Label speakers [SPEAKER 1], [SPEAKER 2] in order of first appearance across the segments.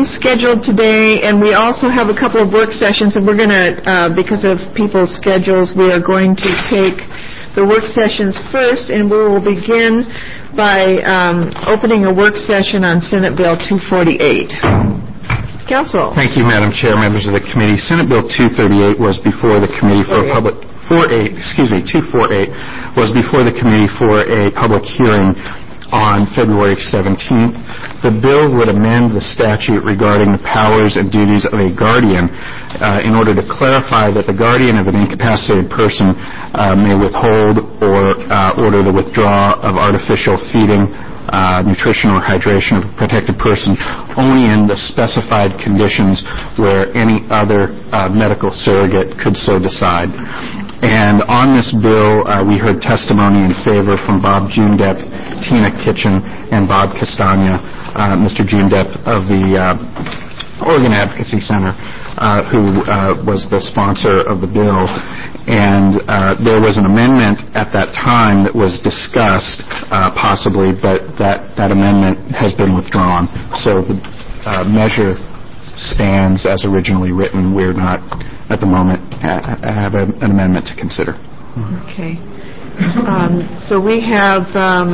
[SPEAKER 1] hearings scheduled today, and we also have a couple of work sessions, and we're going to, because of people's schedules, we are going to take the work sessions first, and we will begin by opening a work session on Senate Bill 248. Council.
[SPEAKER 2] Thank you, Madam Chair, members of the committee. Senate Bill 238 was before the committee for a public... 248 was before the committee for a public hearing on February 17th. The bill would amend the statute regarding the powers and duties of a guardian in order to clarify that the guardian of an incapacitated person may withhold or order the withdrawal of artificial feeding, nutrition, or hydration of a protected person only in the specified conditions where any other medical surrogate could so decide. And on this bill, we heard testimony in favor from Bob Junedep, Tina Kitchen, and Bob Castagna, Mr. Junedep of the Oregon Advocacy Center, who was the sponsor of the bill. And there was an amendment at that time that was discussed, possibly, but that amendment has been withdrawn. So the measure stands as originally written. We're not, at the moment, have an amendment to consider.
[SPEAKER 1] Okay. So we have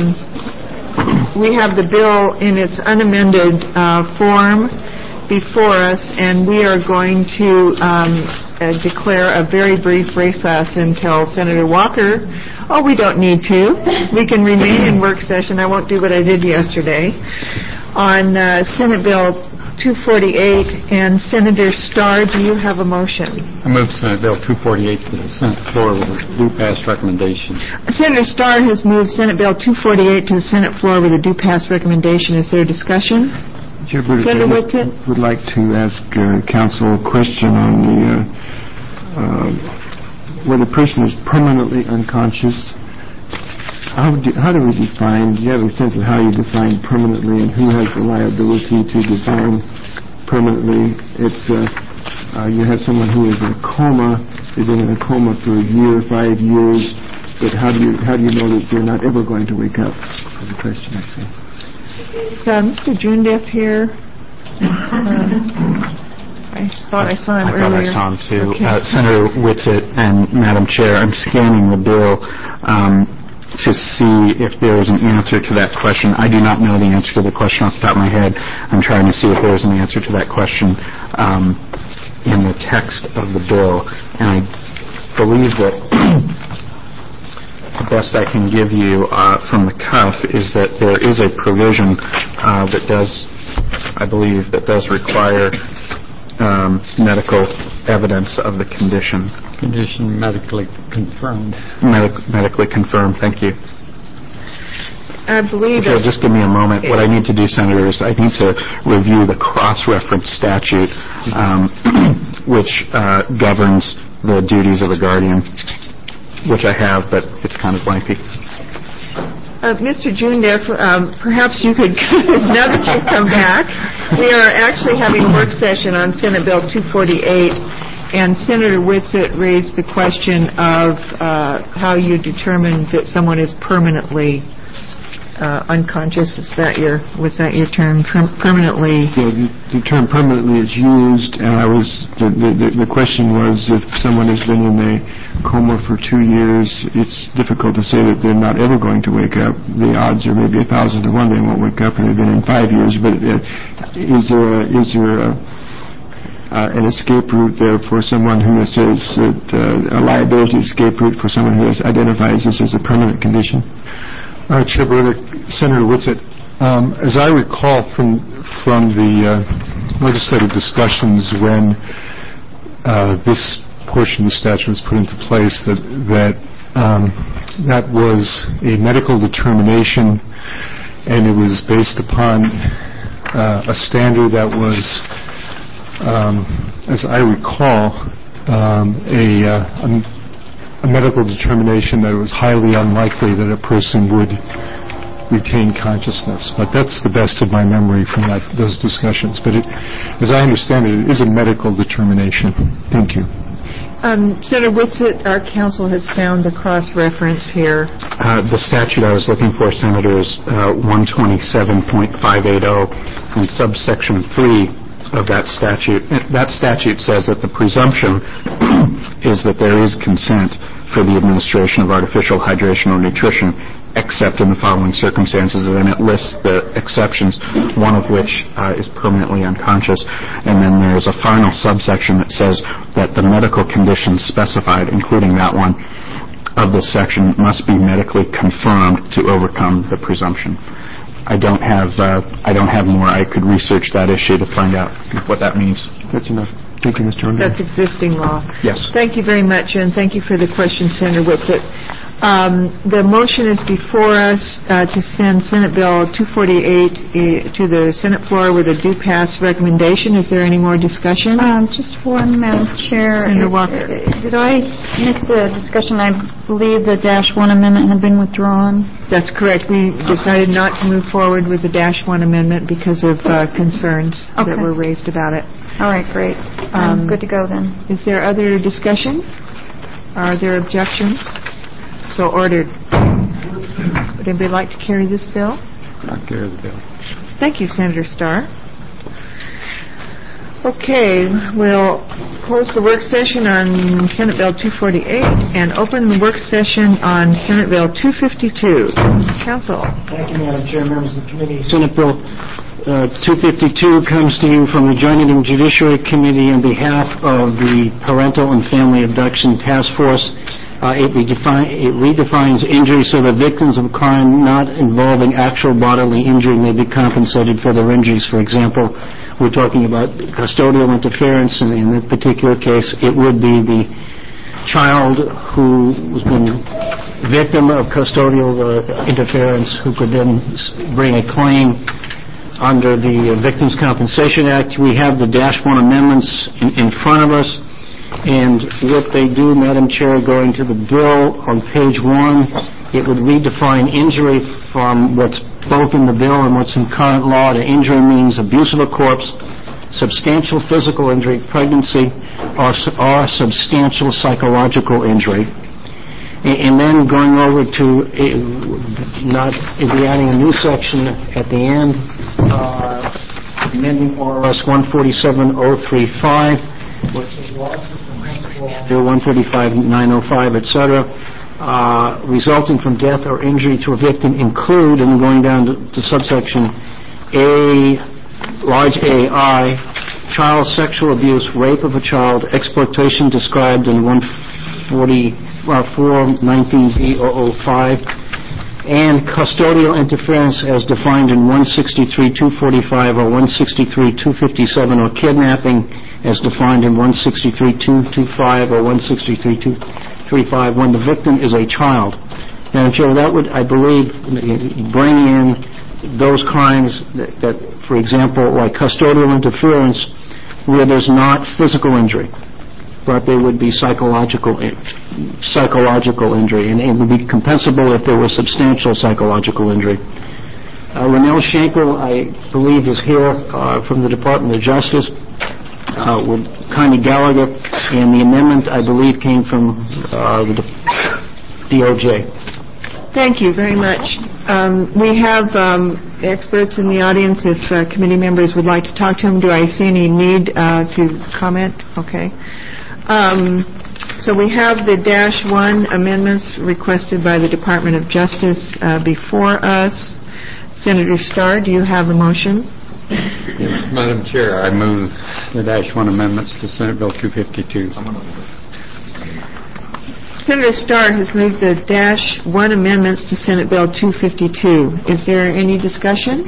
[SPEAKER 1] the bill in its unamended form before us, and we are going to declare a very brief recess until Senator Walker. Oh, we don't need to. We can remain in work session. I won't do what I did yesterday on Senate Bill 248. And Senator Starr, do you have a motion?
[SPEAKER 3] I move Senate Bill 248 to the Senate floor with a due pass recommendation.
[SPEAKER 1] Senator Starr has moved Senate Bill 248 to the Senate floor with a due pass recommendation. Is there discussion? Senator Whitsitt
[SPEAKER 4] would like to ask counsel a question on the when a person is permanently unconscious. How do we define? Do you have a sense of how you define permanently, and who has the liability to define permanently? It's you have someone who is in a coma. They've been in a coma for a year, 5 years. But how do you know that they're not ever going to wake up? Is the question, actually.
[SPEAKER 1] Mr. Junedep here. I thought I saw him earlier.
[SPEAKER 2] I thought I saw him too.
[SPEAKER 1] Okay.
[SPEAKER 2] Senator Whitsitt and Madam Chair, I'm scanning the bill to see if there is an answer to that question. I do not know the answer to the question off the top of my head. I'm trying to see if there is an answer to that question in the text of the bill. And I believe that the best I can give you from the cuff is that there is a provision that does, I believe, that does require medical evidence of the condition.
[SPEAKER 3] Condition medically confirmed.
[SPEAKER 2] Medically confirmed. Thank you.
[SPEAKER 1] I believe.
[SPEAKER 2] If you'll just give me a moment, what I need to do, Senator, is I need to review the cross-reference statute, which governs the duties of a guardian, which I have, but it's kind of lengthy.
[SPEAKER 1] Mr. Junedep, perhaps you could, now that you've come back, we are actually having a work session on Senate Bill 248, and Senator Whitsitt raised the question of how you determine that someone is permanently unconscious. Was that your term? Permanently?
[SPEAKER 4] Yeah, the term permanently is used, and the question was if someone has been in a coma for 2 years, it's difficult to say that they're not ever going to wake up. The odds are maybe 1,000 to 1 they won't wake up, and they've been in 5 years. But is there an escape route there for someone who says that a liability escape route for someone who identifies this as a permanent condition?
[SPEAKER 5] Chair Burdick, Senator Whitsitt, as I recall from the legislative discussions when this portion of the statute was put into place, that was a medical determination, and it was based upon a standard that was, as I recall, a medical determination that it was highly unlikely that a person would retain consciousness. But that's the best of my memory from those discussions. But as I understand it, it is a medical determination. Thank you.
[SPEAKER 1] Senator Whitsitt, our counsel has found the cross-reference here.
[SPEAKER 2] The statute I was looking for, Senator, is 127.580, and subsection 3 of that statute. That statute says that the presumption is that there is consent for the administration of artificial hydration or nutrition, except in the following circumstances, and then it lists the exceptions, one of which is permanently unconscious. And then there's a final subsection that says that the medical conditions specified, including that one of this section, must be medically confirmed to overcome the presumption. I don't have more. I could research that issue to find out what that means.
[SPEAKER 4] That's enough. Thank you, Mr. Orner.
[SPEAKER 1] That's existing law.
[SPEAKER 2] Yes.
[SPEAKER 1] Thank you very much, and thank you for the question, Senator Whitsitt. The motion is before us to send Senate Bill 248 to the Senate floor with a due pass recommendation. Is there any more discussion?
[SPEAKER 6] Just one, Madam Chair.
[SPEAKER 1] Senator Walker.
[SPEAKER 6] Did I miss the discussion? I believe the -1 amendment had been withdrawn.
[SPEAKER 1] That's correct. We decided not to move forward with the -1 amendment because of concerns that were raised about it.
[SPEAKER 6] All right, great. I'm good to go then.
[SPEAKER 1] Is there other discussion? Are there objections? So ordered. Would anybody like to carry this bill?
[SPEAKER 3] I'll carry the bill.
[SPEAKER 1] Thank you, Senator Starr. Okay, we'll close the work session on Senate Bill 248 and open the work session on Senate Bill 252. Council.
[SPEAKER 7] Thank you, Madam Chair, members of the committee. Senate Bill 252 comes to you from the Joint and Judiciary Committee on behalf of the Parental and Family Abduction Task Force. It redefines injury so that victims of crime not involving actual bodily injury may be compensated for their injuries. For example, we're talking about custodial interference, and in this particular case, it would be the child who has been victim of custodial interference who could then bring a claim under the Victims' Compensation Act. We have the -1 amendments in front of us. And what they do, Madam Chair, going to the bill on page 1, it would redefine injury from what's both in the bill and what's in current law. The injury means abuse of a corpse, substantial physical injury, pregnancy, or substantial psychological injury. And then going over to adding a new section at the end, amending ORS 147.035, which is losses from principal under 135.905, etc., resulting from death or injury to a victim include, and going down to subsection A, large AI, child sexual abuse, rape of a child, exploitation described in 419B005, and custodial interference as defined in 163.245 or 163.257, or kidnapping as defined in 163.225 or 163.235 when the victim is a child. Madam Chair, that would, I believe, bring in those crimes that, for example, like custodial interference, where there's not physical injury, but there would be psychological injury, and it would be compensable if there was substantial psychological injury. Ronell Schenkel, I believe, is here from the Department of Justice, with Connie Gallagher, and the amendment, I believe, came from the DOJ.
[SPEAKER 1] Thank you very much. We have experts in the audience. If committee members would like to talk to them, do I see any need to comment? Okay. So we have the -1 amendments requested by the Department of Justice before us. Senator Starr, do you have a motion?
[SPEAKER 3] Yes, Madam Chair, I move the -1 amendments to Senate Bill 252.
[SPEAKER 1] Senator Starr has moved the -1 amendments to Senate Bill 252. Is there any discussion?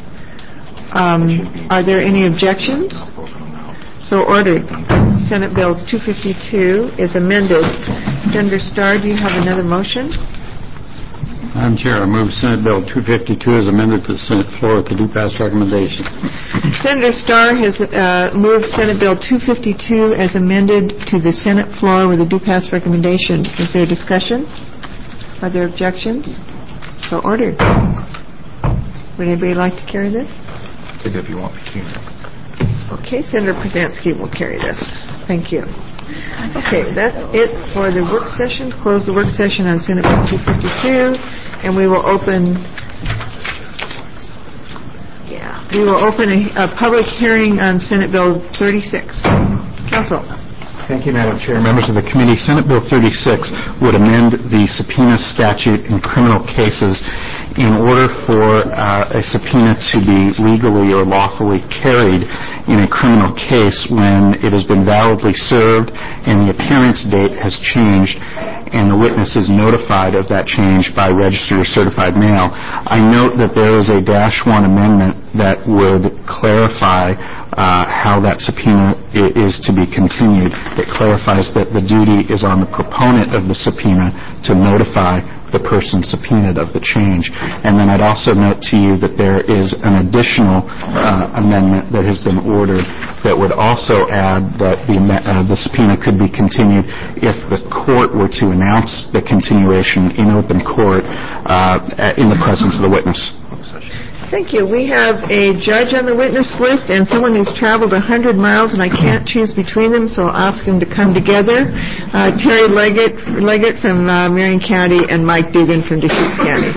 [SPEAKER 1] Are there any objections? So ordered. Senate Bill 252 is amended. Senator Starr, do you have another motion?
[SPEAKER 3] Madam Chair, I move Senate Bill 252 is amended to the Senate floor with the due pass recommendation.
[SPEAKER 1] Senator Starr has moved Senate Bill 252 as amended to the Senate floor with a due pass recommendation. Is there discussion? Are there objections? So ordered. Would anybody like to carry this?
[SPEAKER 2] If you want me to.
[SPEAKER 1] Okay, Senator Przansky will carry this. Thank you. Okay, that's it for the work session. Close the work session on Senate Bill 252, and we will open. Yeah. we will open a public hearing on Senate Bill 36. Council.
[SPEAKER 2] Thank you, Madam Chair. Members of the committee, Senate Bill 36 would amend the subpoena statute in criminal cases in order for a subpoena to be legally or lawfully carried in a criminal case when it has been validly served and the appearance date has changed and the witness is notified of that change by registered or certified mail. I note that there is a -1 amendment that would clarify how that subpoena is to be continued. It clarifies that the duty is on the proponent of the subpoena to notify the person subpoenaed of the change. And then I'd also note to you that there is an additional amendment that has been ordered that would also add that the subpoena could be continued if the court were to announce the continuation in open court in the presence of the witness.
[SPEAKER 1] Thank you. We have a judge on the witness list and someone who's traveled 100 miles, and I can't choose between them, so I'll ask them to come together. Terry Leggett from Marion County and Mike Dugan from Deschutes County.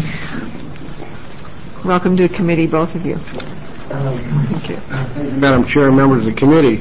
[SPEAKER 1] Welcome to the committee, both of you. Thank you.
[SPEAKER 8] Madam Chair, members of the committee,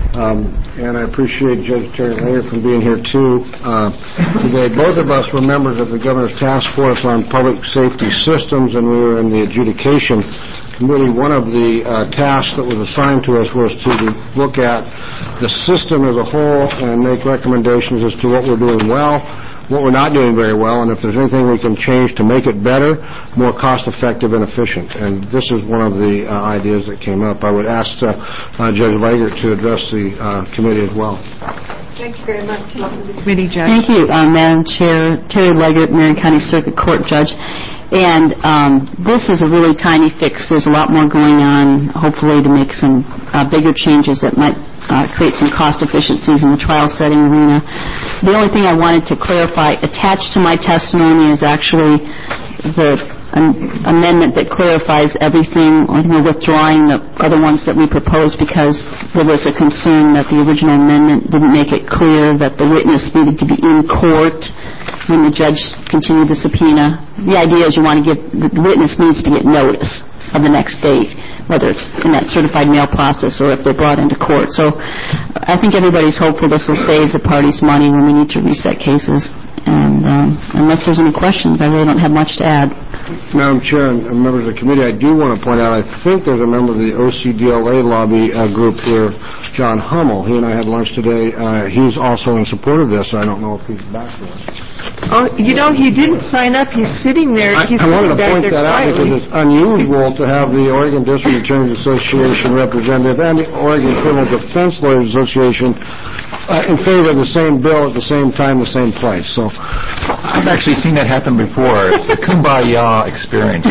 [SPEAKER 8] and I appreciate Judge Terry Leggett from being here too today. Both of us were members of the Governor's Task Force on Public Safety Systems, and we were in the adjudication committee. One of the tasks that was assigned to us was to look at the system as a whole and make recommendations as to what we're doing well, what we're not doing very well, and if there's anything we can change to make it better, more cost-effective and efficient. And this is one of the ideas that came up. I would ask Judge Leggett to address the committee as well.
[SPEAKER 1] Thank you very much. Welcome to the committee, Judge.
[SPEAKER 9] Thank you, Madam Chair. Terry Leggett, Marion County Circuit Court Judge. And this is a really tiny fix. There's a lot more going on, hopefully, to make some bigger changes that might create some cost efficiencies in the trial setting arena. The only thing I wanted to clarify, attached to my testimony is actually the amendment that clarifies everything. We're withdrawing the other ones that we proposed because there was a concern that the original amendment didn't make it clear that the witness needed to be in court when the judge continued the subpoena. The idea is you want to the witness needs to get notice of the next date, whether it's in that certified mail process or if they're brought into court. So I think everybody's hopeful this will save the parties money when we need to reset cases. And unless there's any questions, I really don't have much to add.
[SPEAKER 8] Madam Chair and members of the committee, I do want to point out, I think there's a member of the OCDLA lobby group here, John Hummel. He and I had lunch today. He's also in support of this. I don't know if he's back there.
[SPEAKER 1] Oh, you know, he didn't sign up. He's sitting there.
[SPEAKER 8] I wanted to point that out because it's unusual to have the Oregon District Attorneys Association representative and the Oregon Criminal Defense Lawyers Association in favor of the same bill at the same time, the same place. So
[SPEAKER 10] I've actually seen that happen before. It's a kumbaya experience.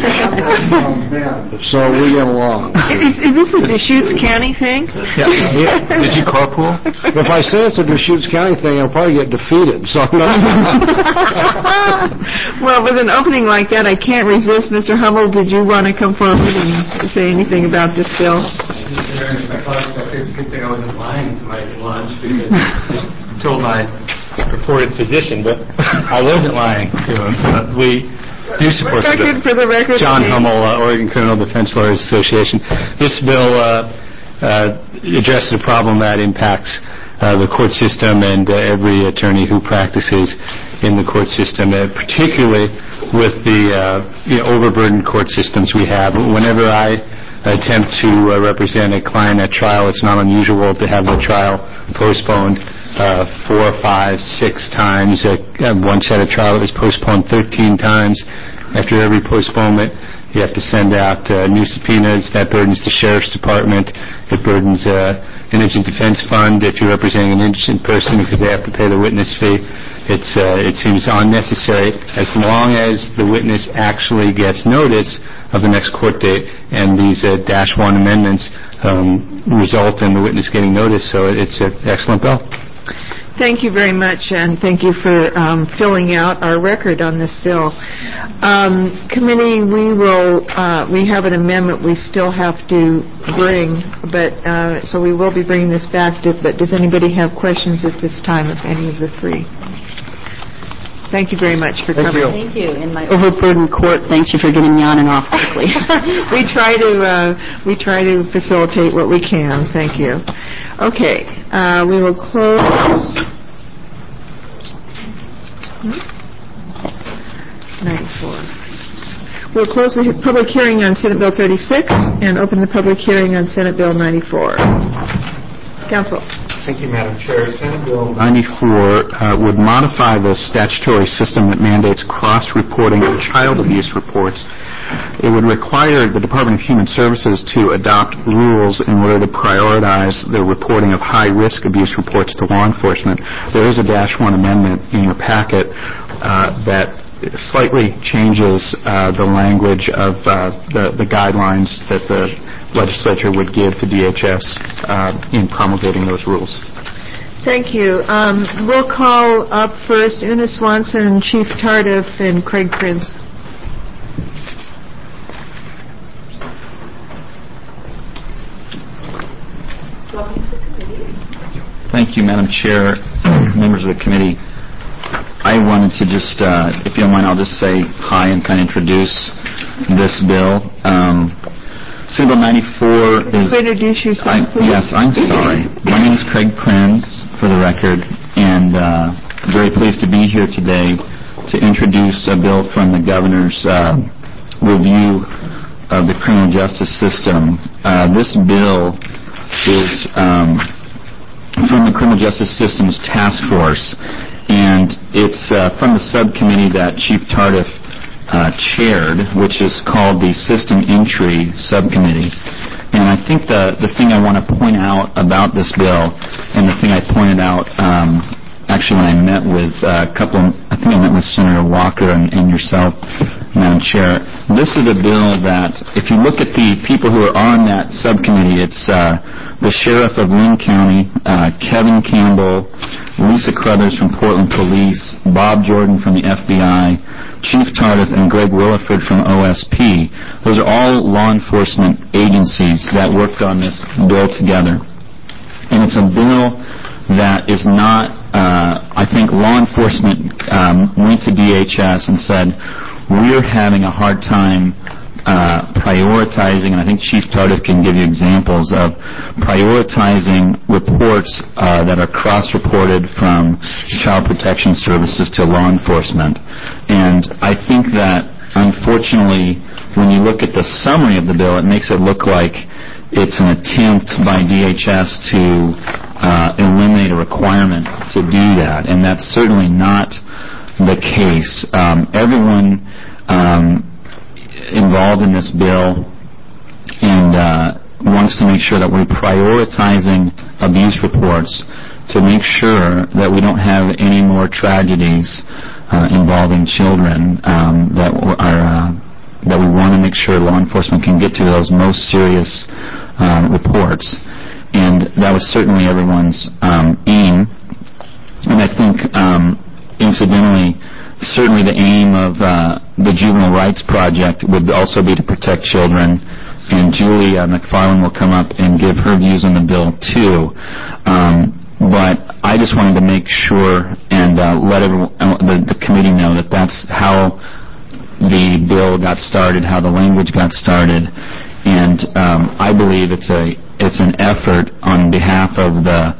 [SPEAKER 8] So we get along.
[SPEAKER 1] Is this a Deschutes County thing?
[SPEAKER 10] Yeah. Did you carpool?
[SPEAKER 8] If I say it's a Deschutes County thing, I'll probably get defeated. So
[SPEAKER 1] Well, with an opening like that, I can't resist. Mr. Hummel, did you want to come forward and say anything about this bill?
[SPEAKER 11] It's a good thing I wasn't lying to my lunch because I just told my purported physician, but I wasn't lying to him. We do support
[SPEAKER 1] for the record.
[SPEAKER 11] John Hummel, Oregon Criminal Defense Lawyers Association. This bill addresses a problem that impacts the court system and every attorney who practices in the court system, particularly with the overburdened court systems we have. Whenever I attempt to represent a client at trial, it's not unusual to have the trial postponed 4, 5, 6 times. Once had a trial that was postponed 13 times. After every postponement, you have to send out new subpoenas. That burdens the Sheriff's Department. It burdens Indigent Defense Fund if you're representing an indigent person because they have to pay the witness fee. It seems unnecessary as long as the witness actually gets notice of the next court date, and these -1 amendments result in the witness getting notice. So it's an excellent bill.
[SPEAKER 1] Thank you very much, and thank you for filling out our record on this bill. Committee, we have an amendment we still have to bring, but so we will be bringing this back. But does anybody have questions at this time of any of the three? Thank you very much for coming.
[SPEAKER 9] Thank you. And my overburdened court thanks you for getting me on and off quickly.
[SPEAKER 1] We try to facilitate what we can. Thank you. Okay, we will close. 94. We'll close the public hearing on Senate Bill 36 and open the public hearing on Senate Bill 94. Council.
[SPEAKER 2] Thank you, Madam Chair. Senate Bill 94 would modify the statutory system that mandates cross-reporting of child abuse reports. It would require the Department of Human Services to adopt rules in order to prioritize the reporting of high-risk abuse reports to law enforcement. There is a -1 amendment in your packet that slightly changes the language of the guidelines that the legislature would give to DHS in promulgating those rules.
[SPEAKER 1] Thank you. We'll call up first Una Swanson, Chief Tardif, and Craig Prince.
[SPEAKER 10] Thank you, Madam Chair, members of the committee. I wanted to just, if you don't mind, I'll just say hi and kind of introduce this bill. Senate Bill 94 is...
[SPEAKER 1] Introduce yourself, please.
[SPEAKER 10] Yes, I'm sorry. My name is Craig Prinz, for the record, and I'm very pleased to be here today to introduce a bill from the governor's review of the criminal justice system. This bill is from the Criminal Justice Systems Task Force, and it's from the subcommittee that Chief Tardif chaired, which is called the System Entry Subcommittee. And I think the thing I want to point out about this bill, and the thing I pointed out actually when I met with I think I met with Senator Walker and yourself, Madam Chair, this is a bill that, if you look at the people who are on that subcommittee, it's the Sheriff of Lynn County, Kevin Campbell, Lisa Crothers from Portland Police, Bob Jordan from the FBI, Chief Tardif, and Greg Williford from OSP. Those are all law enforcement agencies that worked on this bill together. And it's a bill that is not, I think law enforcement went to DHS and said, we're having a hard time prioritizing, and I think Chief Tardif can give you examples of prioritizing reports that are cross-reported from Child Protection Services to law enforcement. And I think that, unfortunately, when you look at the summary of the bill, it makes it look like it's an attempt by DHS to eliminate a requirement to do that, and that's certainly not the case. Everyone involved in this bill and wants to make sure that we're prioritizing abuse reports to make sure that we don't have any more tragedies involving children, that we want to make sure law enforcement can get to those most serious reports. And that was certainly everyone's aim. And I think, incidentally, certainly the aim of the Juvenile Rights Project would also be to protect children. And Julie McFarland will come up and give her views on the bill, too. But I just wanted to make sure and let everyone, the committee know that that's how the bill got started, how the language got started. And I believe it's an effort on behalf of the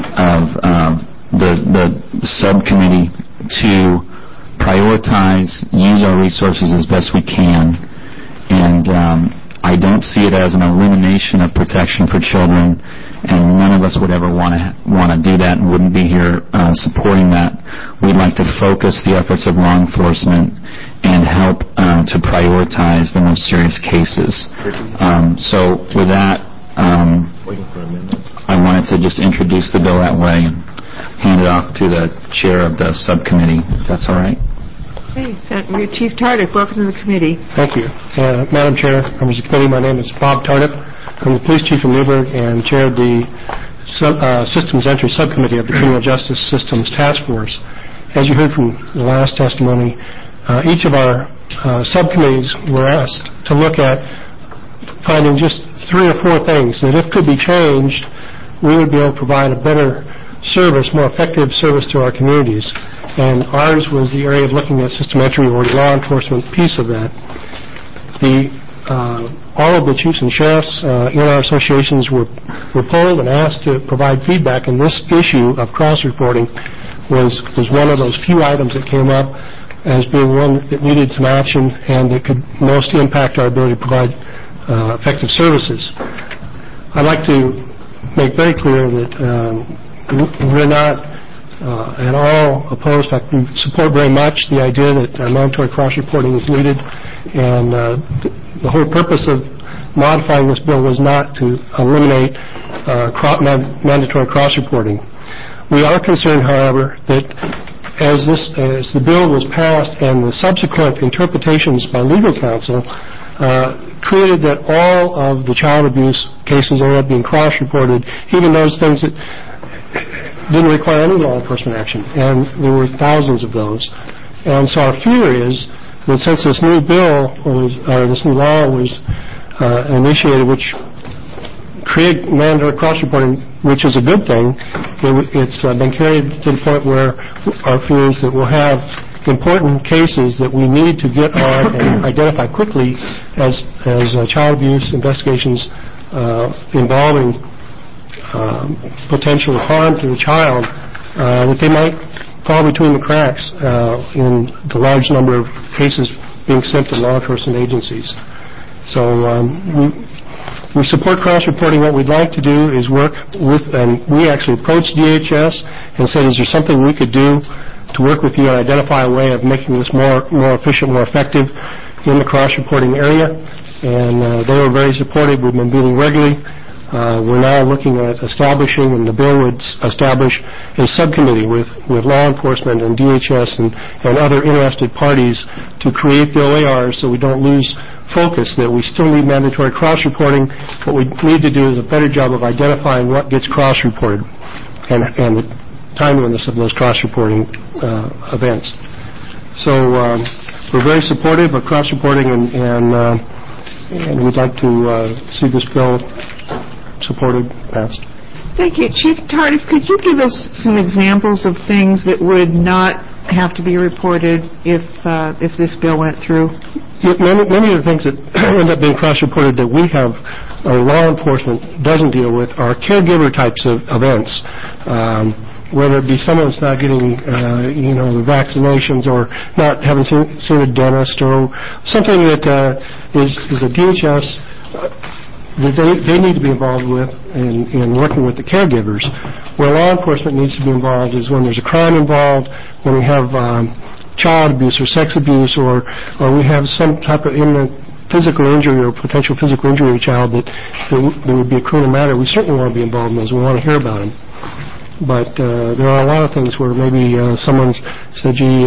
[SPEAKER 10] subcommittee to prioritize, use our resources as best we can, and I don't see it as an elimination of protection for children, and none of us would ever want to do that and wouldn't be here supporting that. We'd like to focus the efforts of law enforcement and help to prioritize the most serious cases. So with that, I wanted to just introduce the bill that way and hand it off to the chair of the subcommittee, if that's all right.
[SPEAKER 1] Hey, Senator Chief Tardif, welcome to the committee.
[SPEAKER 12] Thank you. Madam Chair, members of the committee, my name is Bob Tardif. I'm the police chief in Newburgh and chair of the Systems Entry Subcommittee of the Criminal Justice Systems Task Force. As you heard from the last testimony, each of our subcommittees were asked to look at finding just 3 or 4 things that, if could be changed, we would be able to provide a better service, more effective service to our communities. and ours was the area of looking at system entry or law enforcement piece of that. All of the chiefs and sheriffs in our associations were polled and asked to provide feedback, and this issue of cross-reporting was one of those few items that came up as being one that needed some action and that could most impact our ability to provide effective services. I'd like to make very clear that we're not at all opposed. In fact, we support very much the idea that mandatory cross-reporting is needed, and the whole purpose of modifying this bill was not to eliminate mandatory cross-reporting. We are concerned, however, that as the bill was passed and the subsequent interpretations by legal counsel created that all of the child abuse cases ended up being cross-reported, even those things that didn't require any law enforcement action, and there were thousands of those. And so our fear is that since this new bill this new law was initiated, which created mandatory cross-reporting, which is a good thing, it's been carried to the point where our fear is that we'll have important cases that we need to get on and identify quickly as child abuse investigations involving potential harm to the child, that they might fall between the cracks in the large number of cases being sent to law enforcement agencies. So we support cross-reporting. What we'd like to do is work with, and we actually approached DHS and said, is there something we could do to work with you and identify a way of making this more efficient, more effective in the cross-reporting area? And they were very supportive. We've been meeting regularly. We're now looking at establishing, and the bill would establish a subcommittee with law enforcement and DHS and other interested parties to create the OARs so we don't lose focus, that we still need mandatory cross-reporting. What we need to do is a better job of identifying what gets cross-reported and the timeliness of those cross-reporting events. So we're very supportive of cross-reporting, and we'd like to see this bill supported, passed.
[SPEAKER 1] Thank you. Chief Tardif, could you give us some examples of things that would not have to be reported if this bill went through?
[SPEAKER 12] Yeah, many of the things that end up being cross-reported that we have, or law enforcement doesn't deal with, are caregiver types of events. Whether it be someone that's not getting, the vaccinations, or not having seen a dentist, or something that is a DHS that they need to be involved with in working with the caregivers. Where law enforcement needs to be involved is when there's a crime involved, when we have child abuse or sex abuse, or we have some type of imminent physical injury or potential physical injury to a child that would be a criminal matter. We certainly want to be involved in those. We want to hear about them. But there are a lot of things where maybe someone said, gee,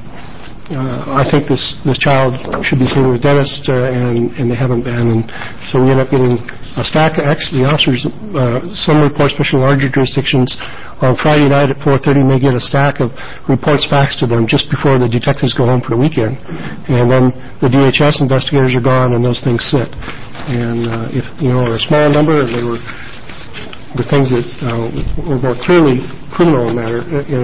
[SPEAKER 12] I think this child should be seen with a dentist, and they haven't been. And so we end up getting a stack. Actually, the officers, some reports, especially larger jurisdictions, on Friday night at 4:30 may get a stack of reports faxed to them just before the detectives go home for the weekend. And then the DHS investigators are gone, and those things sit. And if, a small number, they were the things that were more clearly criminal matter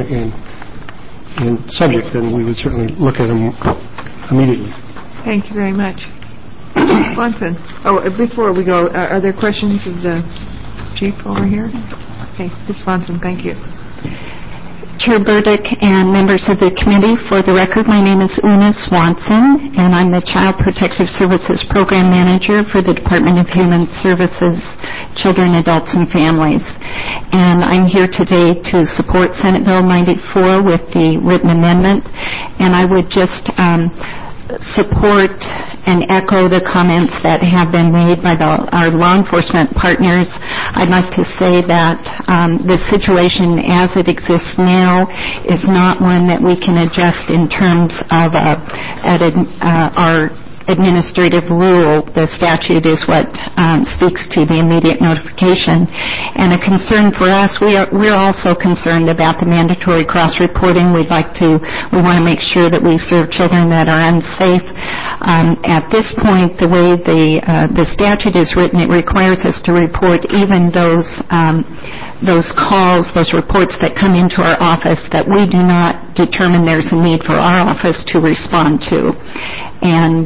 [SPEAKER 12] in subject, then we would certainly look at them immediately.
[SPEAKER 1] Thank you very much. Swanson. Oh, before we go, are there questions of the chief over here? Okay, Ms. Swanson, thank you.
[SPEAKER 13] Chair Burdick and members of the committee, for the record, my name is Una Swanson, and I'm the Child Protective Services Program Manager for the Department of Human Services, Children, Adults, and Families. And I'm here today to support Senate Bill 94 with the written amendment, and I would just support and echo the comments that have been made by our law enforcement partners. I'd like to say that the situation as it exists now is not one that we can adjust in terms of our administrative rule. The statute is what speaks to the immediate notification. And a concern for us, we're also concerned about the mandatory cross-reporting. We want to make sure that we serve children that are unsafe. At this point, the way the statute is written, it requires us to report even those calls, those reports that come into our office that we do not determine there's a need for our office to respond to. And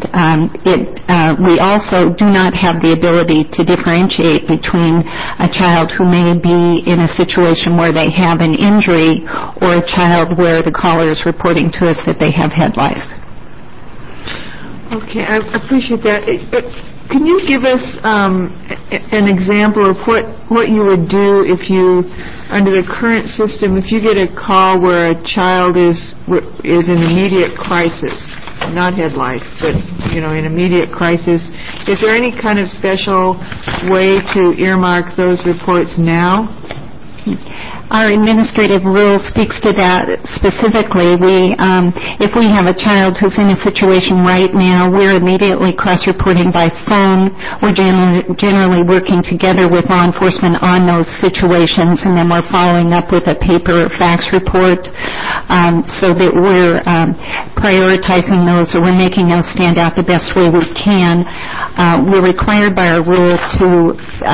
[SPEAKER 13] we also do not have the ability to differentiate between a child who may be in a situation where they have an injury or a child where the caller is reporting to us that they have head lice.
[SPEAKER 1] Okay, I appreciate that. Can you give us an example of what you would do if you, under the current system, if you get a call where a child is in immediate crisis, not head lice, but in immediate crisis, is there any kind of special way to earmark those reports now?
[SPEAKER 13] Our administrative rule speaks to that specifically. If we have a child who's in a situation right now, we're immediately cross-reporting by phone. We're generally working together with law enforcement on those situations, and then we're following up with a paper or fax report so that we're prioritizing those, or we're making those stand out the best way we can. We're required by our rule to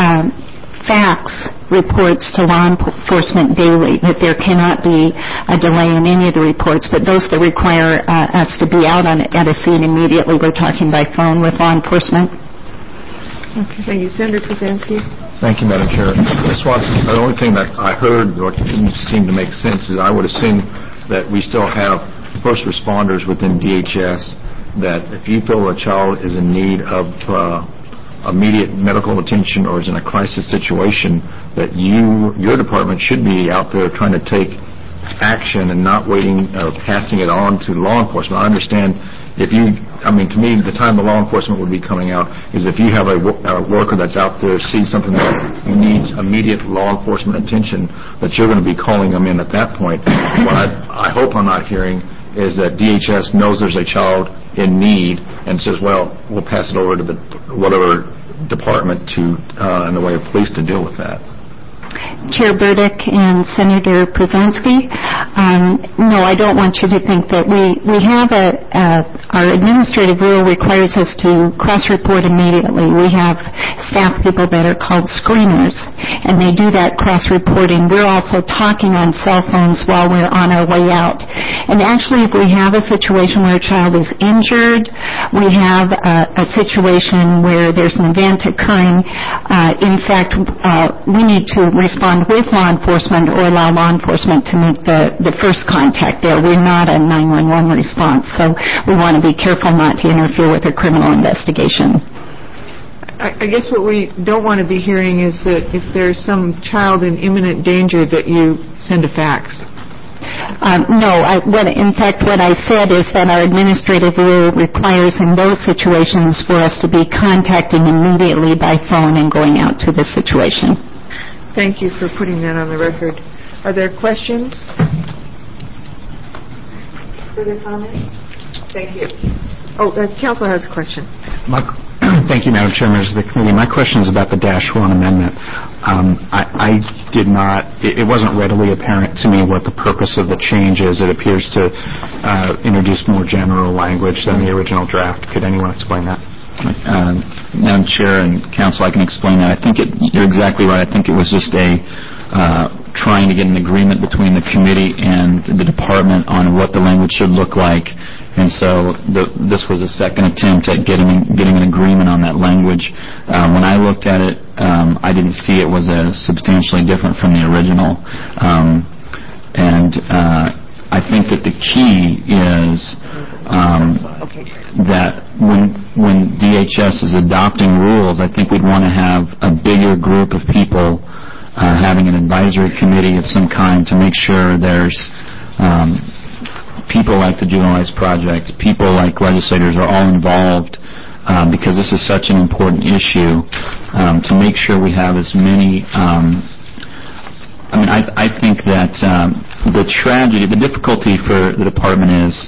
[SPEAKER 13] fax reports to law enforcement daily, that there cannot be a delay in any of the reports, but those that require us to be out at a scene immediately, we're talking by phone with law enforcement.
[SPEAKER 1] Okay, thank you. Senator Kuczynski.
[SPEAKER 14] Thank you, Madam Chair. Ms. Swanson, the only thing that I heard or didn't seem to make sense is I would assume that we still have first responders within DHS, that if you feel a child is in need of immediate medical attention or is in a crisis situation, that your department should be out there trying to take action and not waiting or passing it on to law enforcement. I understand to me, the time the law enforcement would be coming out is if you have a worker that's out there, sees something that needs immediate law enforcement attention, that you're going to be calling them in at that point. What I hope I'm not hearing is that DHS knows there's a child in need and says, well, we'll pass it over to the whatever department in the way of police to deal with that.
[SPEAKER 13] Chair Burdick and Senator Przanski. No, I don't want you to think that we have our administrative rule requires us to cross-report immediately. We have staff people that are called screeners, and they do that cross-reporting. We're also talking on cell phones while we're on our way out. And actually, if we have a situation where a child is injured, we have a situation where there's an event occurring, in fact, we need to respond with law enforcement or allow law enforcement to make the first contact there. We're not a 911 response, so we want to be careful not to interfere with a criminal investigation.
[SPEAKER 1] I guess what we don't want to be hearing is that if there's some child in imminent danger that you send a fax.
[SPEAKER 13] No. In fact, what I said is that our administrative rule requires in those situations for us to be contacting immediately by phone and going out to the situation.
[SPEAKER 1] Thank you for putting that on the record. Are there questions? Further comments? Thank you. Oh, Council has a question.
[SPEAKER 2] Thank you, Madam Chair, members of the committee. My question is about the -1 amendment. I did not, it wasn't readily apparent to me what the purpose of the change is. It appears to introduce more general language than the original draft. Could anyone explain that?
[SPEAKER 10] Madam Chair and Council, I can explain that. I think you're exactly right. I think it was just trying to get an agreement between the committee and the department on what the language should look like. And so this was a second attempt at getting an agreement on that language. When I looked at it, I didn't see it was substantially different from the original. I think that the key is that when DHS is adopting rules, I think we'd want to have a bigger group of people having an advisory committee of some kind to make sure there's people like the Juvenile Rights Project, people like legislators are all involved because this is such an important issue to make sure we have as many I think that the tragedy, the difficulty for the department is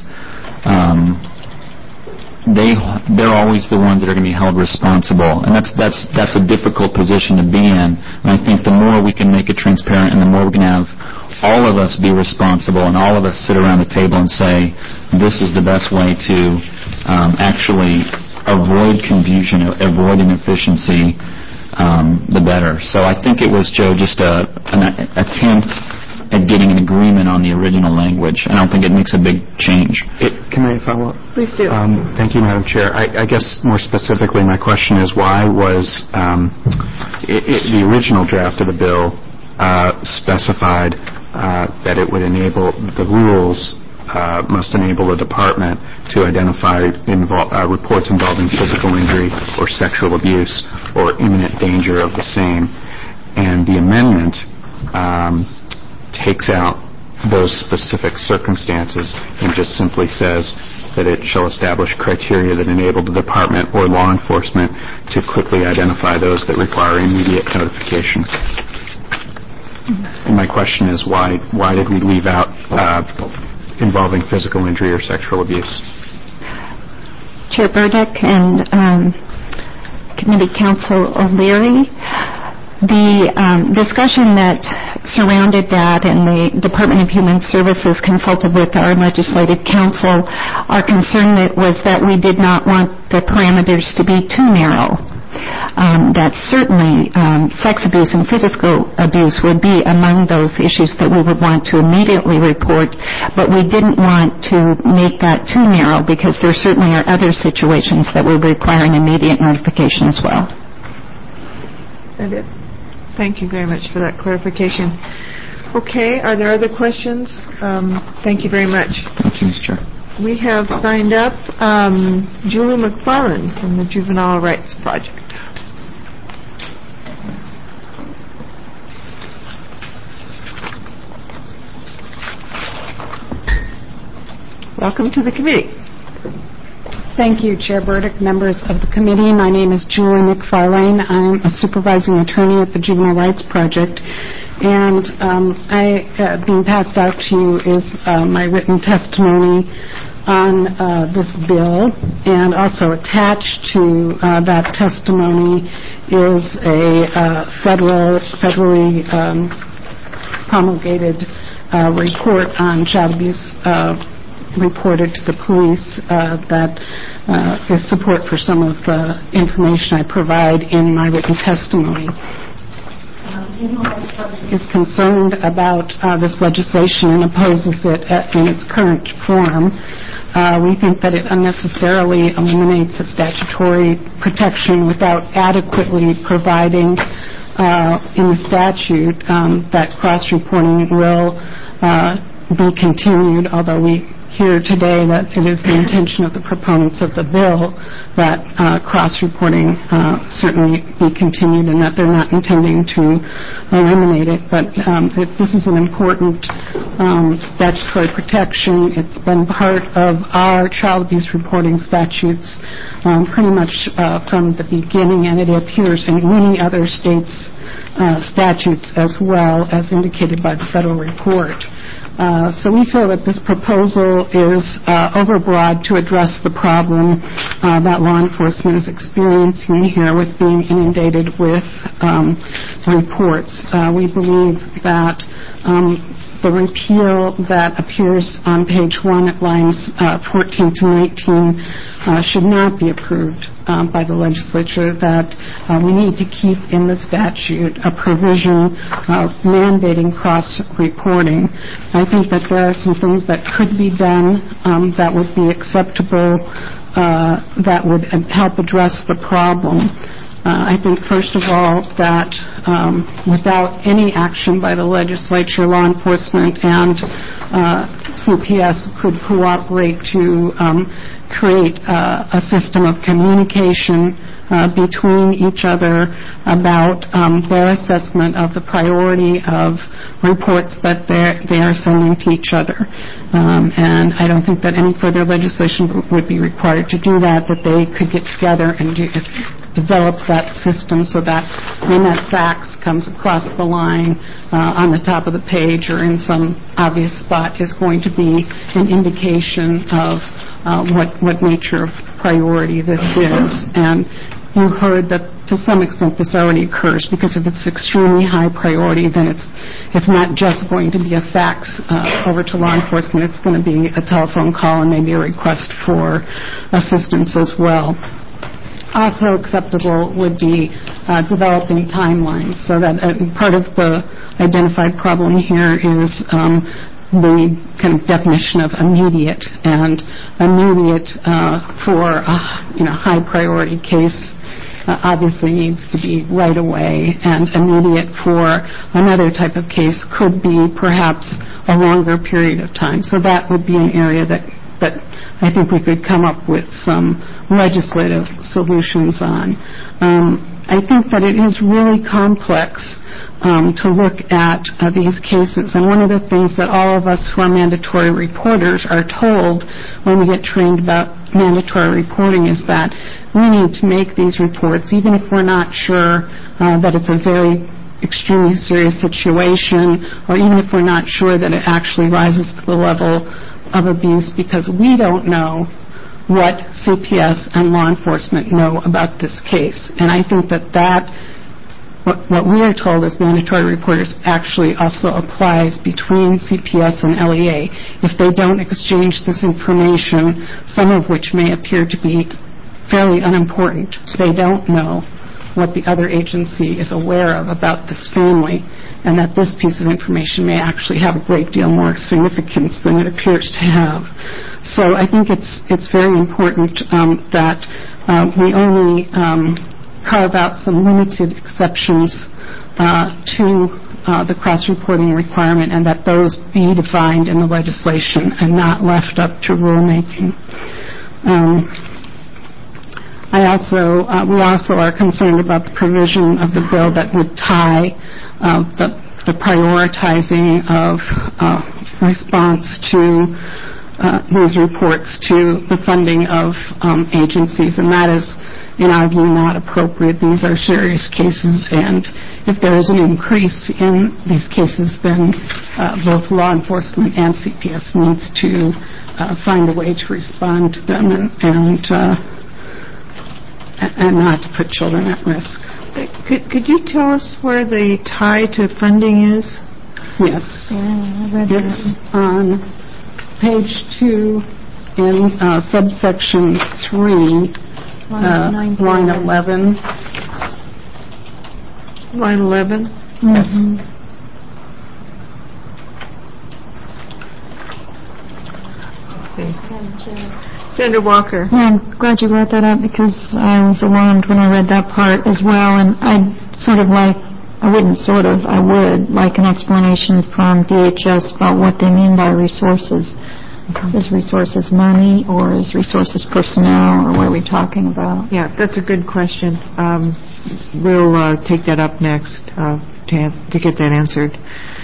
[SPEAKER 10] they're always the ones that are going to be held responsible, and that's a difficult position to be in. And I think the more we can make it transparent, and the more we can have all of us be responsible, and all of us sit around the table and say, this is the best way to actually avoid confusion, avoid inefficiency, the better. So I think it was, Joe, just an attempt at getting an agreement on the original language. I don't think it makes a big change.
[SPEAKER 4] Can I follow up?
[SPEAKER 1] Please do.
[SPEAKER 2] Thank you, Madam Chair. I guess more specifically, my question is why was the original draft of the bill specified that it would enable the rules must enable the department to identify reports involving physical injury or sexual abuse or imminent danger of the same, and the amendment takes out those specific circumstances and just simply says that it shall establish criteria that enable the department or law enforcement to quickly identify those that require immediate notification. And my question is why did we leave out involving physical injury or sexual abuse?
[SPEAKER 13] Chair Burdick and Committee Counsel O'Leary, the discussion that surrounded that and the Department of Human Services consulted with our legislative counsel, our concern was that we did not want the parameters to be too narrow. That certainly sex abuse and physical abuse would be among those issues that we would want to immediately report, but we didn't want to make that too narrow because there certainly are other situations that would require an immediate notification as well.
[SPEAKER 1] Thank you very much for that clarification. Okay, are there other questions? Thank you very much.
[SPEAKER 10] Thank you, Mr. Chair.
[SPEAKER 1] We have signed up Julie McFarland from the Juvenile Rights Project. Welcome to the committee.
[SPEAKER 15] Thank you, Chair Burdick, members of the committee. My name is Julie McFarlane. I'm a supervising attorney at the Juvenile Rights Project. And being passed out to you is my written testimony on this bill. And also attached to that testimony is a federally promulgated report on child abuse reported to the police that is support for some of the information I provide in my written testimony. Is concerned about this legislation and opposes it in its current form. We think that it unnecessarily eliminates a statutory protection without adequately providing in the statute that cross-reporting will be continued, although we hear today that it is the intention of the proponents of the bill that cross-reporting certainly be continued and that they're not intending to eliminate it. But this is an important statutory protection. It's been part of our child abuse reporting statutes pretty much from the beginning, and it appears in many other states' statutes as well, as indicated by the federal report. So we feel that this proposal is overbroad to address the problem that law enforcement is experiencing here with being inundated with reports. We believe that the repeal that appears on page 1 at lines 14 to 19 should not be approved by the legislature, that we need to keep in the statute a provision mandating cross-reporting. I think that there are some things that could be done that would be acceptable, that would help address the problem. I think, first of all, that without any action by the legislature, law enforcement and CPS could cooperate to create a system of communication between each other about their assessment of the priority of reports that they are sending to each other. And I don't think that any further legislation would be required to do that they could get together and develop that system so that when that fax comes across the line on the top of the page or in some obvious spot is going to be an indication of what nature of priority this is. And you heard that to some extent this already occurs, because if it's extremely high priority, then it's not just going to be a fax over to law enforcement. It's going to be a telephone call and maybe a request for assistance as well. also acceptable would be developing timelines, so that part of the identified problem here is the kind of definition of immediate, and immediate for a high priority case obviously needs to be right away, and immediate for another type of case could be perhaps a longer period of time. So that would be an area that I think we could come up with some legislative solutions on. I think that it is really complex to look at these cases. And one of the things that all of us who are mandatory reporters are told when we get trained about mandatory reporting is that we need to make these reports, even if we're not sure that it's a very extremely serious situation, or even if we're not sure that it actually rises to the level of abuse, because we don't know what CPS and law enforcement know about this case. And I think that what we are told as mandatory reporters actually also applies between CPS and LEA. If they don't exchange this information, some of which may appear to be fairly unimportant, they don't know what the other agency is aware of about this family, and that this piece of information may actually have a great deal more significance than it appears to have. So I think it's very important that we only carve out some limited exceptions to the cross-reporting requirement, and that those be defined in the legislation and not left up to rulemaking. We also are concerned about the provision of the bill that would tie the prioritizing of response to these reports to the funding of agencies, and that is, in our view, not appropriate. These are serious cases, and if there is an increase in these cases, then both law enforcement and CPS needs to find a way to respond to them and not to put children at risk.
[SPEAKER 1] Could you tell us where the tie to funding is?
[SPEAKER 15] Yes. It's on page 2 in subsection 3, line 11.
[SPEAKER 1] Line 11?
[SPEAKER 15] Yes.
[SPEAKER 1] Let's see. Senator Walker.
[SPEAKER 6] Yeah, I'm glad you brought that up, because I was alarmed when I read that part as well, and I would like an explanation from DHS about what they mean by resources. Is resources money, or is resources personnel, or what are we talking about?
[SPEAKER 1] Yeah, that's a good question. We'll take that up next to get that answered.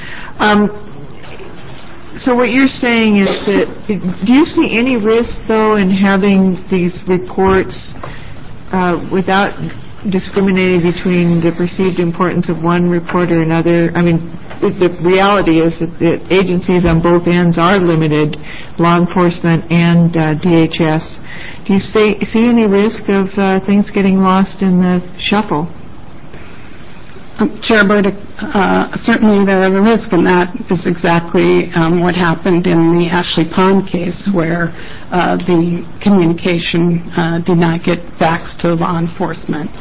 [SPEAKER 1] So what you're saying is that, do you see any risk, though, in having these reports without discriminating between the perceived importance of one report or another? I mean, the reality is that agencies on both ends are limited, law enforcement and DHS. Do you see any risk of things getting lost in the shuffle?
[SPEAKER 15] Chair Burdick, certainly there is a risk, and that is exactly what happened in the Ashley Pond case, where the communication did not get faxed to law enforcement.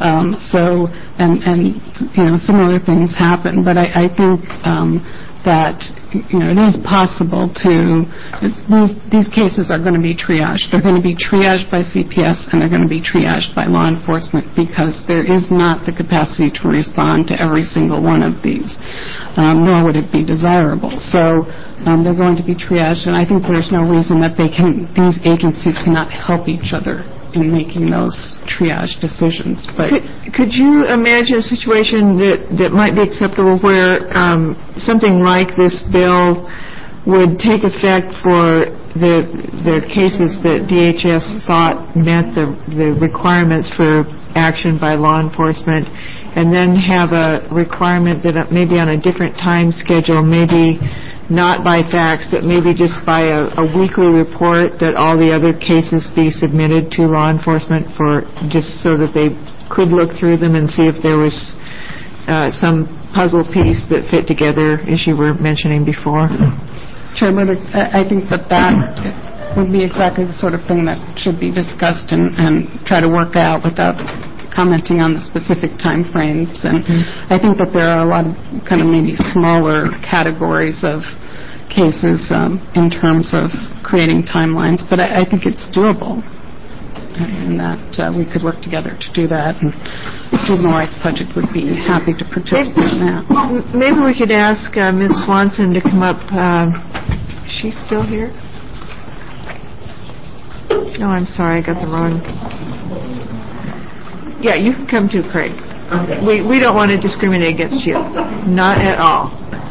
[SPEAKER 15] Similar things happen, but I think that it is possible these cases are going to be triaged. They're going to be triaged by CPS, and they're going to be triaged by law enforcement, because there is not the capacity to respond to every single one of these, nor would it be desirable. So they're going to be triaged, and I think there's no reason that these agencies cannot help each other in making those triage decisions. But
[SPEAKER 1] could you imagine a situation that might be acceptable where something like this bill would take effect for the cases that DHS thought met the requirements for action by law enforcement, and then have a requirement that maybe on a different time schedule, maybe not by fax, but maybe just by a weekly report, that all the other cases be submitted to law enforcement just so that they could look through them and see if there was some puzzle piece that fit together, as you were mentioning before?
[SPEAKER 15] Chairman, I think that would be exactly the sort of thing that should be discussed and try to work out without commenting on the specific time frames. And I think that there are a lot of kind of maybe smaller categories of cases in terms of creating timelines, but I think it's doable, and that we could work together to do that. And the Juvenile Rights Project would be happy to participate in that.
[SPEAKER 1] Maybe we could ask Ms. Swanson to come up. Is she still here? No, I'm sorry, I got the wrong. Yeah, you can come too, Craig. Okay. We don't want to discriminate against you. Not at all.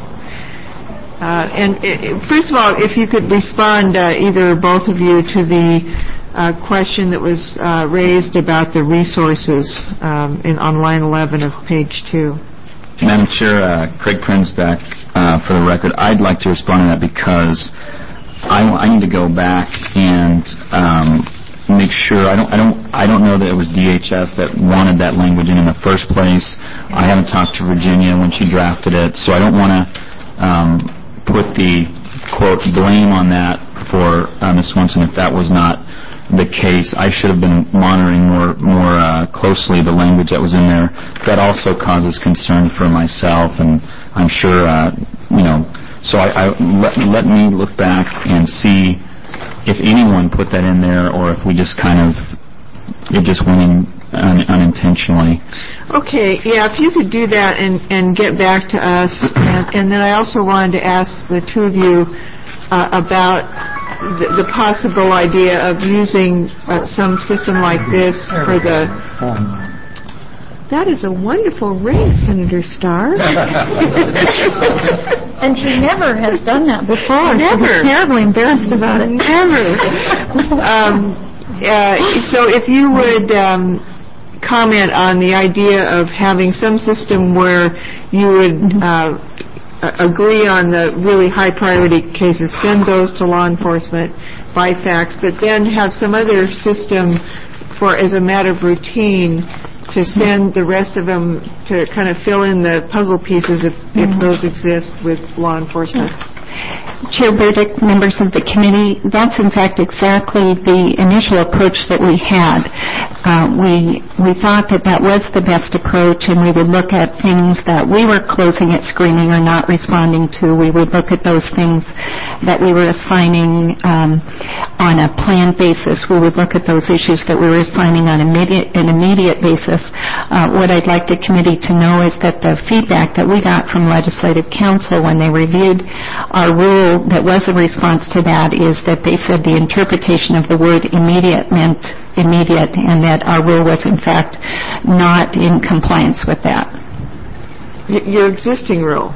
[SPEAKER 1] First of all, if you could respond, either or both of you, to the question that was raised about the resources on line 11 of page 2.
[SPEAKER 10] Madam Chair, Craig Prinz back for the record. I'd like to respond to that because I need to go back and make sure. I don't know that it was DHS that wanted that language in the first place. I haven't talked to Virginia when she drafted it, so I don't want to put the quote blame on that for Ms. Swanson if that was not the case. I should have been monitoring more closely the language that was in there. That also causes concern for myself, and I'm sure So let me look back and see if anyone put that in there, or if we just it just went in unintentionally.
[SPEAKER 1] Okay, yeah, if you could do that and get back to us. And then I also wanted to ask the two of you about the possible idea of using some system like this for the... That is a wonderful ring, Senator Starr.
[SPEAKER 6] And he never has done that before.
[SPEAKER 1] Never.
[SPEAKER 6] So he's terribly embarrassed about it.
[SPEAKER 1] Never. So if you would comment on the idea of having some system where you would agree on the really high priority cases, send those to law enforcement by fax, but then have some other system for, as a matter of routine, to send the rest of them to kind of fill in the puzzle pieces if those exist with law enforcement.
[SPEAKER 13] Chair Burdick, members of the committee, that's in fact exactly the initial approach that we had. We thought that was the best approach, and we would look at things that we were closing at screening or not responding to. We would look at those things that we were assigning on a planned basis. We would look at those issues that we were assigning on an immediate basis. What I'd like the committee to know is that the feedback that we got from Legislative Council when they reviewed our rule that was a response to that is that they said the interpretation of the word immediate meant immediate, and that our rule was in fact not in compliance with that.
[SPEAKER 1] Your existing rule?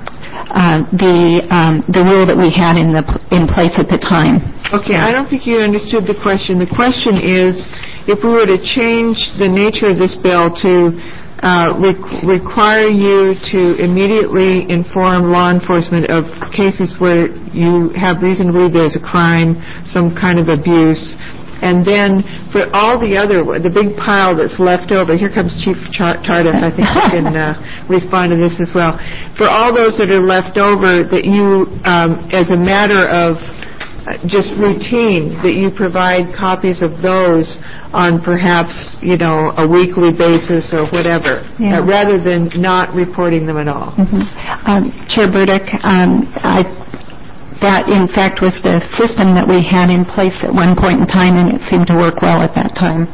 [SPEAKER 13] The rule that we had in place at the time.
[SPEAKER 1] Okay, I don't think you understood the question. The question is, if we were to change the nature of this bill to require you to immediately inform law enforcement of cases where you have reason to believe there's a crime, some kind of abuse, and then for all the other, the big pile that's left over, here comes Chief Tardif, I think you can respond to this as well. For all those that are left over, that you, as a matter of just routine, that you provide copies of those on perhaps, a weekly basis or whatever, rather than not reporting them at all.
[SPEAKER 13] Chair Burdick, that in fact was the system that we had in place at one point in time, and it seemed to work well at that time.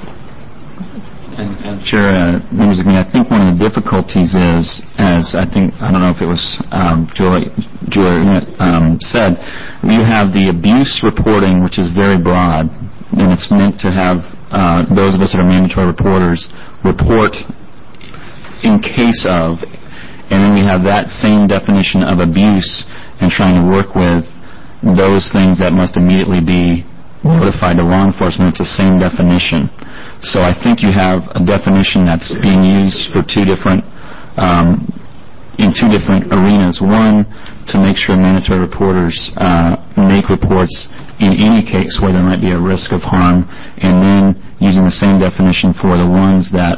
[SPEAKER 10] And Chair, members of the committee, I think one of the difficulties is, as I don't know if it was Julia said, you have the abuse reporting, which is very broad, and it's meant to have those of us that are mandatory reporters report in case of, and then we have that same definition of abuse and trying to work with those things that must immediately be notified to law enforcement. It's the same definition. So I think you have a definition that's being used for in two different arenas. One, to make sure mandatory reporters make reports in any case where there might be a risk of harm, and then using the same definition for the ones that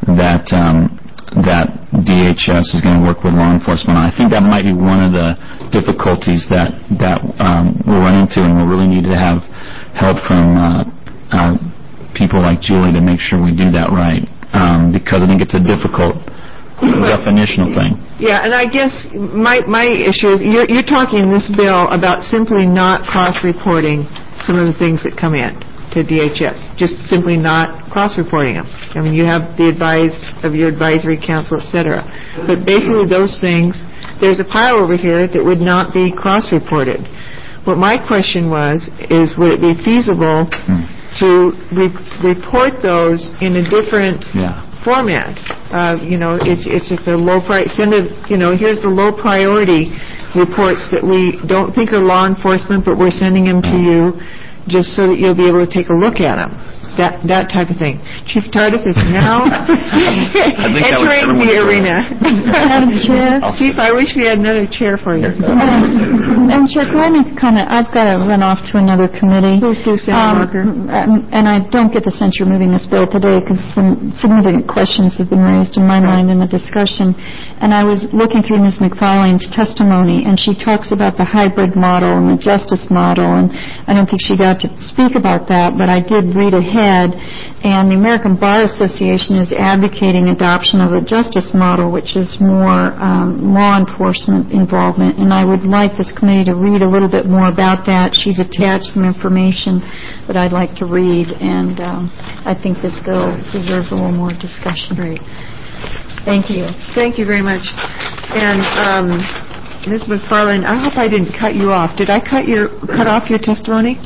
[SPEAKER 10] DHS is going to work with law enforcement on. I think that might be one of the difficulties that we'll run into, and we'll really need to have help from people like Julie to make sure we do that right, because I think it's a difficult definitional thing.
[SPEAKER 1] Yeah, and I guess my issue is you're talking in this bill about simply not cross-reporting some of the things that come in to DHS, just simply not cross-reporting them. I mean, you have the advice of your advisory council, et cetera. But basically those things, there's a pile over here that would not be cross-reported. What my question is would it be feasible to report those in a different format? It's just a low price. Here's the low priority reports that we don't think are law enforcement, but we're sending them to you just so that you'll be able to take a look at them. That type of thing. Chief Tardif is now entering the arena.
[SPEAKER 6] Madam Chair.
[SPEAKER 1] Chief, I wish we had another chair for you.
[SPEAKER 6] Madam Chair, can I make a comment? I've got to run off to another committee.
[SPEAKER 1] Please do, Senator Walker.
[SPEAKER 6] And I don't get the sense you're moving this bill today because some significant questions have been raised in my mind in the discussion. And I was looking through Ms. McFarlane's testimony, and she talks about the hybrid model and the justice model, and I don't think she got to speak about that, but I did read ahead. And the American Bar Association is advocating adoption of a justice model, which is more law enforcement involvement. And I would like this committee to read a little bit more about that. She's attached some information that I'd like to read, and I think this bill deserves a little more discussion.
[SPEAKER 1] Great.
[SPEAKER 6] Thank you.
[SPEAKER 1] Thank you very much. And Ms. McFarlane, I hope I didn't cut you off. Did I cut off your testimony?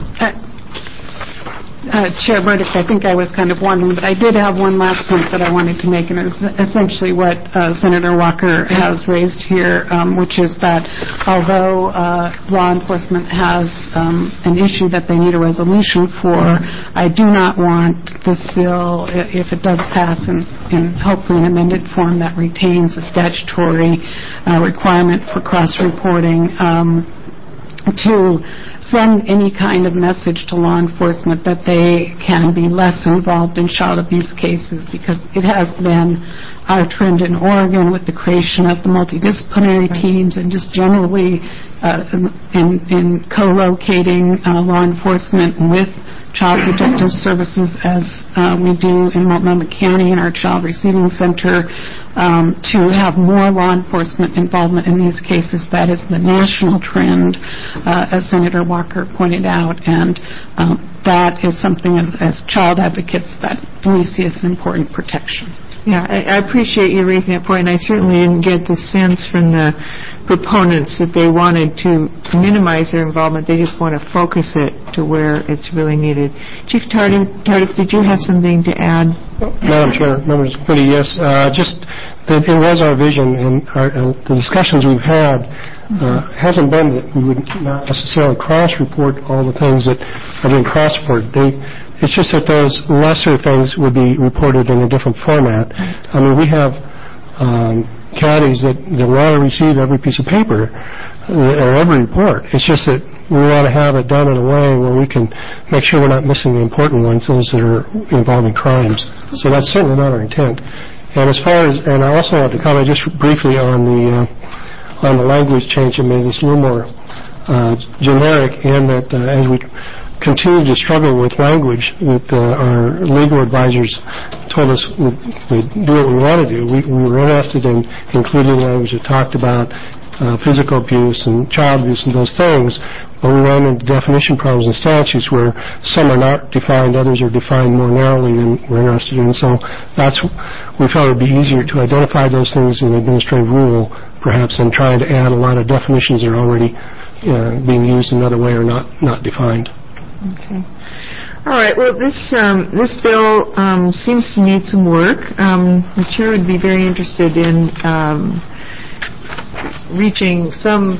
[SPEAKER 15] Chair Burdick, I think I was kind of wondering, but I did have one last point that I wanted to make, and it's essentially what Senator Walker has raised here, which is that although law enforcement has an issue that they need a resolution for, I do not want this bill, if it does pass in hopefully an amended form that retains a statutory requirement for cross-reporting, to send any kind of message to law enforcement that they can be less involved in child abuse cases, because it has been our trend in Oregon with the creation of the multidisciplinary teams and just generally in co-locating law enforcement with Child Protective Services as we do in Multnomah County in our Child Receiving Center, to have more law enforcement involvement in these cases. That is the national trend, as Senator Walker pointed out, and that is something as child advocates that we see as an important protection.
[SPEAKER 1] Yeah, I appreciate you raising that point, and I certainly didn't get the sense from the proponents that they wanted to minimize their involvement. They just want to focus it to where it's really needed. Chief Tardif, did you have something to add?
[SPEAKER 12] Madam Chair, members of the committee, yes. Just that it was our vision, and the discussions we've had hasn't been that we would not necessarily cross-report all the things that are being cross-reported. It's just that those lesser things would be reported in a different format. I mean, we have counties that want to receive every piece of paper or every report. It's just that we want to have it done in a way where we can make sure we're not missing the important ones, those that are involving crimes. So that's certainly not our intent. And and I also want to comment just briefly on the language change. I mean, it's a little more generic in that as we continue to struggle with language that our legal advisors told us we'd do what we want to do. We were interested in including language that talked about physical abuse and child abuse and those things, but we ran into definition problems in statutes where some are not defined, others are defined more narrowly than we're interested in. So we felt it would be easier to identify those things in the administrative rule, perhaps, than trying to add a lot of definitions that are already being used another way or not defined.
[SPEAKER 1] Okay. All right. Well, this bill seems to need some work. The chair would be very interested in reaching some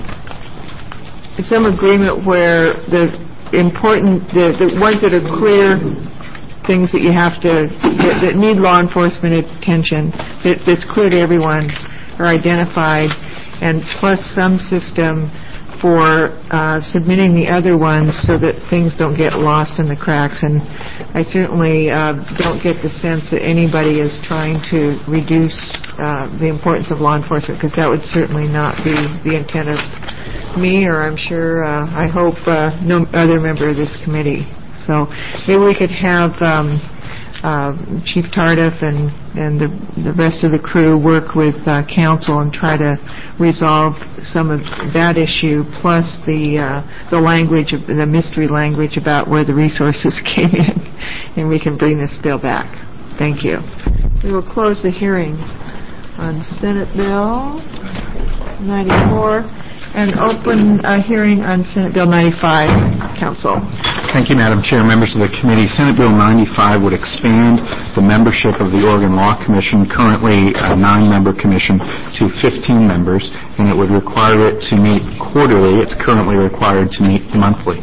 [SPEAKER 1] agreement where the ones that are clear things that you have to that need law enforcement attention, that's clear to everyone, are identified, and plus some system for submitting the other ones so that things don't get lost in the cracks. And I certainly don't get the sense that anybody is trying to reduce the importance of law enforcement, because that would certainly not be the intent of me, or I'm sure, I hope, no other member of this committee. So maybe we could have Chief Tardif and the rest of the crew work with council and try to resolve some of that issue, plus the language, the mystery language about where the resources came in, and we can bring this bill back. Thank you. We will close the hearing on Senate Bill 94 and open a hearing on Senate Bill 95. Council.
[SPEAKER 2] Thank you, Madam Chair. Members of the committee, Senate Bill 95 would expand the membership of the Oregon Law Commission, currently a 9-member commission, to 15 members, and it would require it to meet quarterly. It's currently required to meet monthly.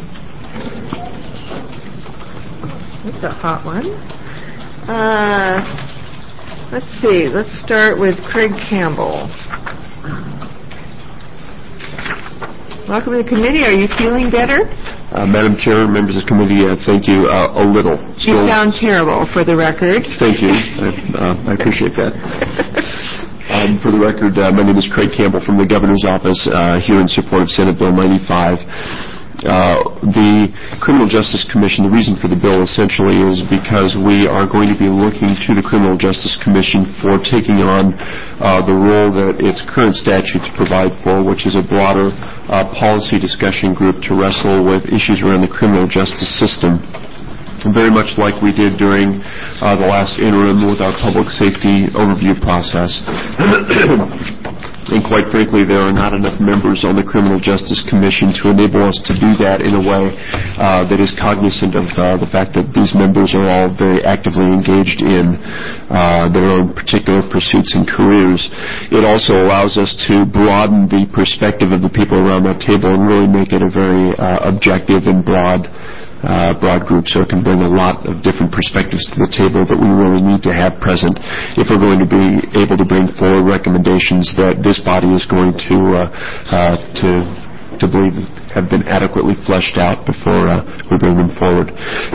[SPEAKER 1] That's a hot one. Let's see. Let's start with Craig Campbell. Welcome to the committee. Are you feeling better?
[SPEAKER 16] Madam Chair, members of the committee, thank you. A little.
[SPEAKER 1] You sound terrible, for the record.
[SPEAKER 16] Thank you. I appreciate that. For the record, my name is Craig Campbell from the Governor's Office here in support of Senate Bill 95. The Criminal Justice Commission, the reason for the bill essentially is because we are going to be looking to the Criminal Justice Commission for taking on the role that its current statutes provide for, which is a broader policy discussion group to wrestle with issues around the criminal justice system. Very much like we did during the last interim with our public safety overview process. And quite frankly, there are not enough members on the Criminal Justice Commission to enable us to do that in a way that is cognizant of the fact that these members are all very actively engaged in their own particular pursuits and careers. It also allows us to broaden the perspective of the people around that table and really make it a very objective and broad group, so it can bring a lot of different perspectives to the table that we really need to have present if we're going to be able to bring forward recommendations that this body is going to believe have been adequately fleshed out before we bring them forward.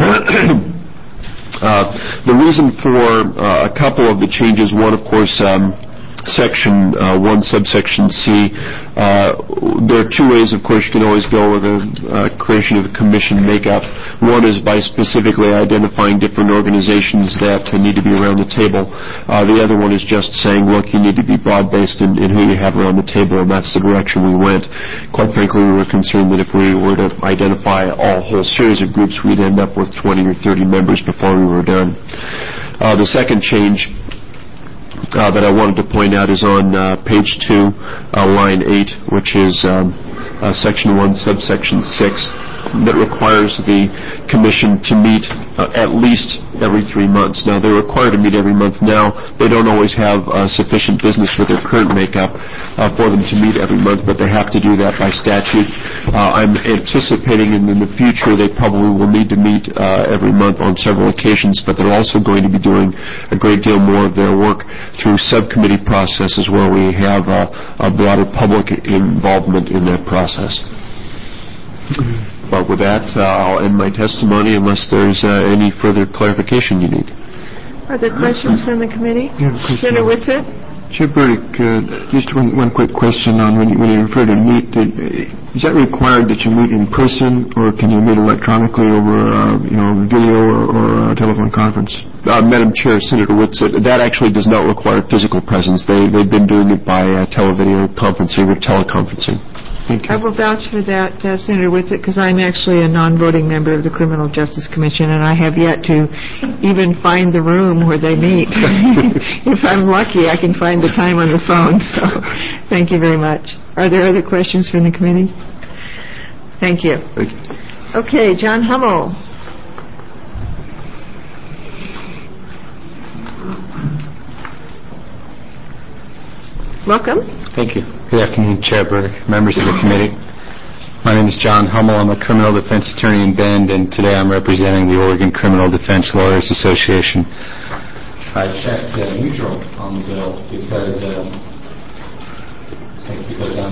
[SPEAKER 16] The reason for a couple of the changes, one, of course, Section 1, subsection C. There are two ways, of course, you can always go with a creation of a commission makeup. One is by specifically identifying different organizations that need to be around the table. The other one is just saying, look, you need to be broad-based in who you have around the table, and that's the direction we went. Quite frankly, we were concerned that if we were to identify a whole series of groups, we'd end up with 20 or 30 members before we were done. The second change that I wanted to point out is on page 2, line 8, which is section 1, subsection 6, that requires the commission to meet at least every 3 months. Now, they're required to meet every month now. They don't always have sufficient business with their current makeup for them to meet every month, but they have to do that by statute. I'm anticipating in the future they probably will need to meet every month on several occasions, but they're also going to be doing a great deal more of their work through subcommittee processes where we have a broader public involvement in that process. But with that, I'll end my testimony unless there's any further clarification you need.
[SPEAKER 1] Are there questions from the committee? Senator Whitsitt?
[SPEAKER 4] Chair Burdick, just one quick question on when you refer to meet. Is that required that you meet in person, or can you meet electronically over video or telephone conference?
[SPEAKER 16] Madam Chair, Senator Whitsitt, that actually does not require physical presence. They've been doing it by televideo conferencing or teleconferencing.
[SPEAKER 1] I will vouch for that, Senator Whitsitt, because I'm actually a non-voting member of the Criminal Justice Commission, and I have yet to even find the room where they meet. If I'm lucky, I can find the time on the phone. So thank you very much. Are there other questions from the committee? Thank you.
[SPEAKER 16] Thank you.
[SPEAKER 1] Okay, John Hummel. Welcome.
[SPEAKER 11] Thank you. Good afternoon, Chair Burdick, members of the committee. My name is John Hummel. I'm a criminal defense attorney in Bend, and today I'm representing the Oregon Criminal Defense Lawyers Association. I checked neutral on the bill because I'm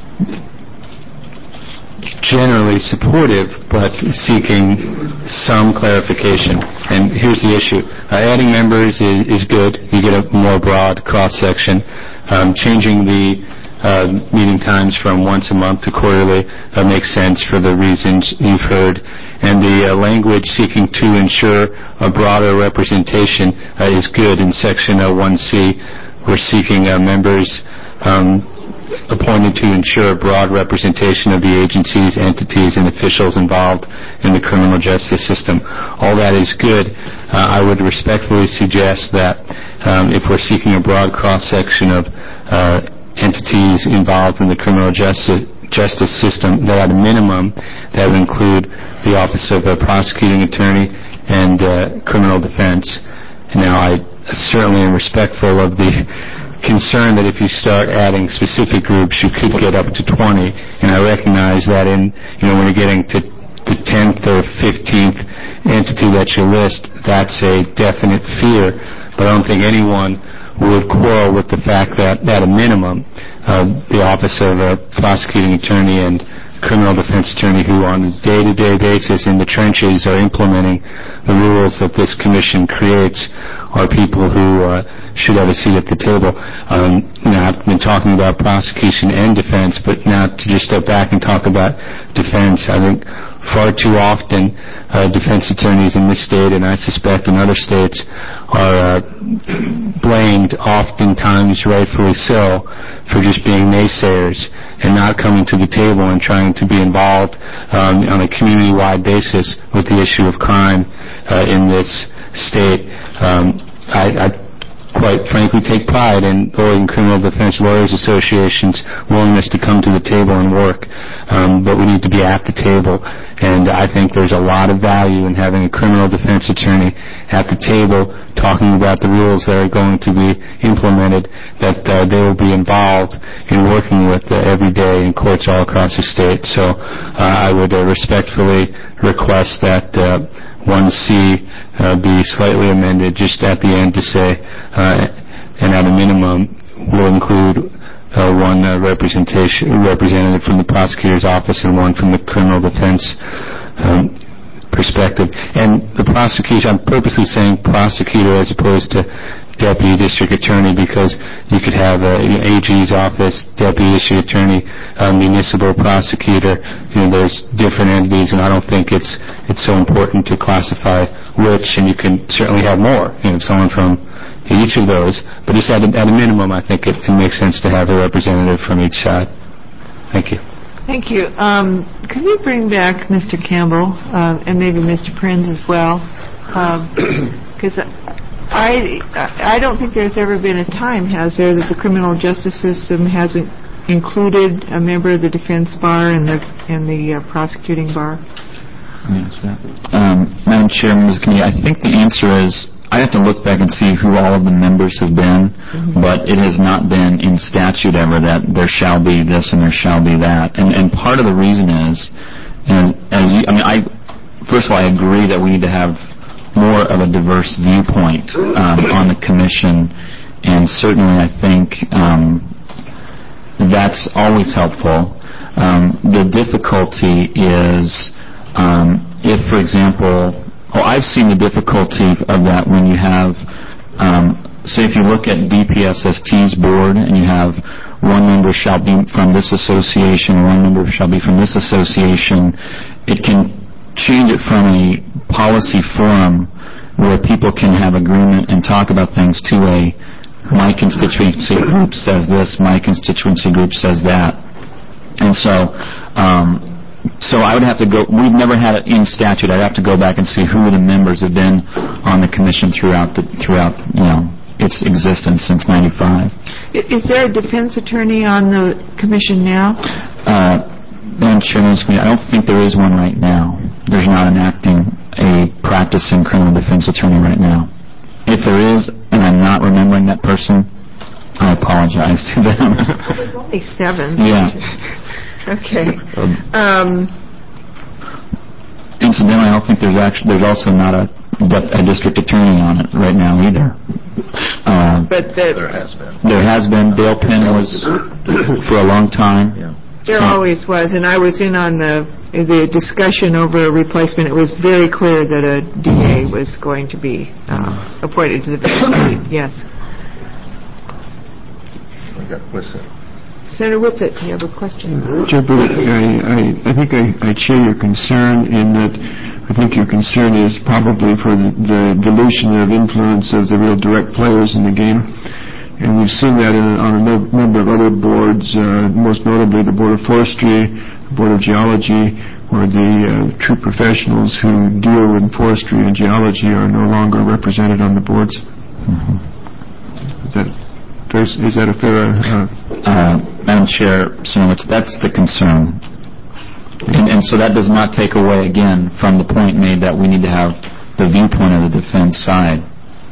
[SPEAKER 11] generally supportive, but seeking some clarification. And here's the issue. Adding members is good. You get a more broad cross-section. Changing the meeting times from once a month to quarterly makes sense for the reasons you've heard. And the language seeking to ensure a broader representation is good. In Section 1C, we're seeking members appointed to ensure a broad representation of the agencies, entities, and officials involved in the criminal justice system. All that is good. I would respectfully suggest that if we're seeking a broad cross-section of entities involved in the criminal justice system, that at a minimum that would include the Office of a Prosecuting Attorney and criminal defense. Now, I certainly am respectful of the concern that if you start adding specific groups, you could get up to 20. And I recognize that when you're getting to the 10th or 15th entity that you list, that's a definite fear. But I don't think anyone would quarrel with the fact that, at a minimum, the Office of a Prosecuting Attorney and criminal defense attorney, who on a day-to-day basis in the trenches are implementing the rules that this commission creates, are people who should have a seat at the table. I've been talking about prosecution and defense, but now to just step back and talk about defense, I think far too often defense attorneys in this state, and I suspect in other states, are blamed, oftentimes rightfully so, for just being naysayers and not coming to the table and trying to be involved on a community-wide basis with the issue of crime in this state. I quite frankly take pride in Oregon Criminal Defense Lawyers Association's willingness to come to the table and work, but we need to be at the table. And I think there's a lot of value in having a criminal defense attorney at the table talking about the rules that are going to be implemented, that they will be involved in working with every day in courts all across the state. So I would respectfully request that 1C be slightly amended just at the end to say, and at a minimum, will include one representative from the prosecutor's office and one from the criminal defense perspective. And the prosecution, I'm purposely saying prosecutor as opposed to deputy district attorney, because you could have AG's office, deputy district attorney, municipal prosecutor. There's different entities, and I don't think it's so important to classify which, and you can certainly have more, someone from each of those. But just at a minimum, I think it makes sense to have a representative from each side. Thank you.
[SPEAKER 1] Thank you. Could we bring back Mr. Campbell and maybe Mr. Prinz as well? Because I don't think there's ever been a time, has there, that the criminal justice system hasn't included a member of the defense bar and the prosecuting bar?
[SPEAKER 10] Madam Chair, members of the committee, I think the answer is I have to look back and see who all of the members have been, but it has not been in statute ever that there shall be this and there shall be that. And part of the reason is first of all, I agree that we need to have more of a diverse viewpoint on the commission, and certainly I think that's always helpful. The difficulty is if, for example, I've seen the difficulty of that when you have, say if you look at DPSST's board and you have one member shall be from this association, one member shall be from this association, it can change it from a policy forum where people can have agreement and talk about things to a my constituency group says this, my constituency group says that. And so I would have to go, we've never had it in statute. I'd have to go back and see who the members have been on the commission throughout its existence since 95.
[SPEAKER 1] Is there a defense attorney on the commission now?
[SPEAKER 10] Madam Chairman, I don't think there is one right now. There's not a practicing criminal defense attorney right now. If there is, and I'm not remembering that person, I apologize to them.
[SPEAKER 1] There's only 7.
[SPEAKER 10] Yeah.
[SPEAKER 1] Okay.
[SPEAKER 10] Incidentally, I don't think there's also not a district attorney on it right now either.
[SPEAKER 1] But
[SPEAKER 14] there has been.
[SPEAKER 10] There has been. Dale Penn was for a long time.
[SPEAKER 14] Yeah.
[SPEAKER 1] There always was, and I was in on the discussion over a replacement. It was very clear that a DA was going to be appointed to the committee. Yes.
[SPEAKER 14] What's that?
[SPEAKER 1] Senator Whitsitt, do you have a question?
[SPEAKER 4] Chair Burdick, I think I share your concern in that I think your concern is probably for the dilution of influence of the real direct players in the game. And we've seen that on a number of other boards, most notably the Board of Forestry, the Board of Geology, where the true professionals who deal with forestry and geology are no longer represented on the boards. Is that a fair...
[SPEAKER 10] Madam Chair, that's the concern. And so that does not take away, again, from the point made that we need to have the viewpoint of the defense side.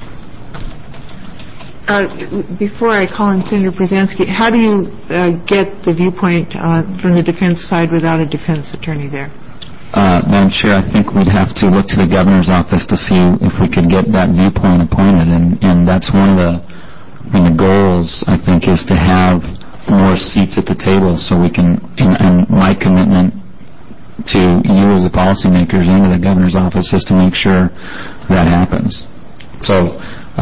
[SPEAKER 1] Before I call in Senator Brzezinski, how do you get the viewpoint from the defense side without a defense attorney there?
[SPEAKER 10] Madam Chair, I think we'd have to look to the governor's office to see if we could get that viewpoint appointed, and that's one of the goals, I think, is to have more seats at the table so we can, and my commitment to you as the policymakers and to the governor's office is to make sure that happens. So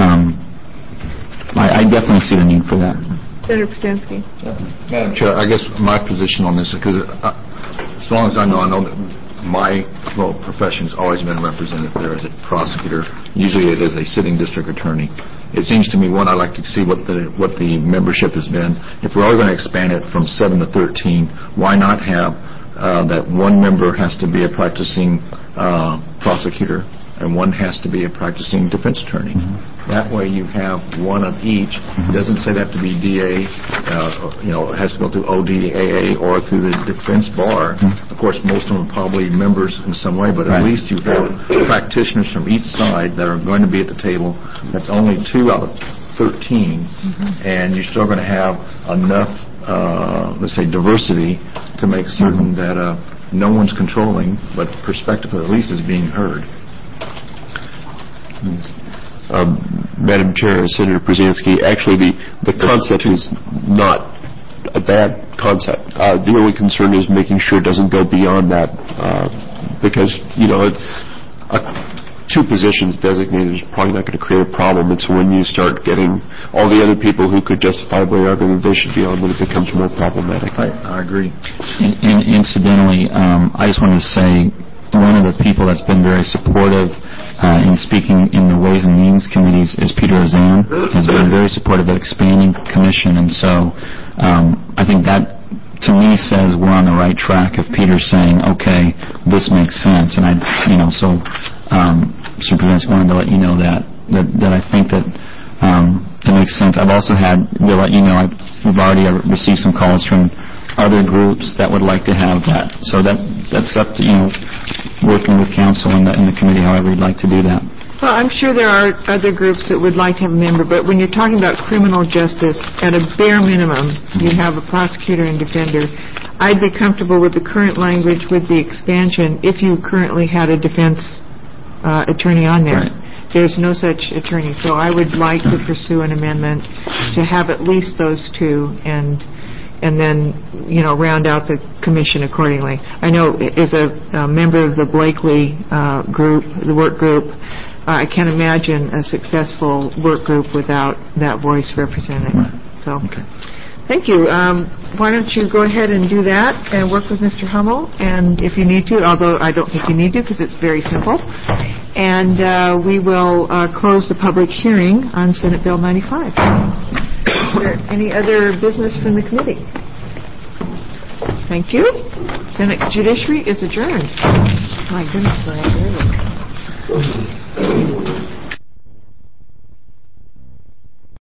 [SPEAKER 10] I definitely see the need for that.
[SPEAKER 1] Senator Brzezinski.
[SPEAKER 14] Madam Chair, I guess my position on this is because as long as I know that my profession has always been represented there as a prosecutor. Usually it is a sitting district attorney. It seems to me, one, I'd like to see what the membership has been. If we're all going to expand it from 7 to 13, why not have that one member has to be a practicing prosecutor and one has to be a practicing defense attorney. That way you have one of each. It doesn't say they have to be DA, it has to go through ODAA or through the defense bar. Of course, most of them are probably members in some way, but at least you have practitioners from each side that are going to be at the table. That's only 2 out of 13, and you're still going to have enough, let's say, diversity to make certain that no one's controlling, but perspective at least is being heard.
[SPEAKER 16] Madam Chair, Senator Brzezinski, actually the concept is not a bad concept. The only concern is making sure it doesn't go beyond that because, 2 positions designated is probably not going to create a problem. It's when you start getting all the other people who could justifiably argue that they should be on when it becomes more problematic.
[SPEAKER 14] I agree.
[SPEAKER 10] And incidentally, I just wanted to say one of the people that's been very supportive in speaking in the Ways and Means committees is Peter Azan. Has been very supportive of expanding the commission, and so I think that to me says we're on the right track. If Peter's saying, okay, this makes sense, and Mr. Brzezinski, wanted to let you know that I think that it makes sense. I've also had to let you know we've already received some calls from other groups that would like to have that. So that's up to working with council in the committee, however you'd like to do that.
[SPEAKER 1] Well, I'm sure there are other groups that would like to have a member, but when you're talking about criminal justice, at a bare minimum, you have a prosecutor and defender. I'd be comfortable with the current language with the expansion if you currently had a defense attorney on there. Right. There's no such attorney, so I would like to pursue an amendment to have at least those 2 and then, round out the commission accordingly. I know as a member of the Blakely group, the work group, I can't imagine a successful work group without that voice represented. So, thank you. Why don't you go ahead and do that and work with Mr. Hummel, and if you need to, although I don't think you need to because it's very simple, and we will close the public hearing on Senate Bill 95. Is there any other business from the committee? Thank you. Senate Judiciary is adjourned. My goodness, we're all very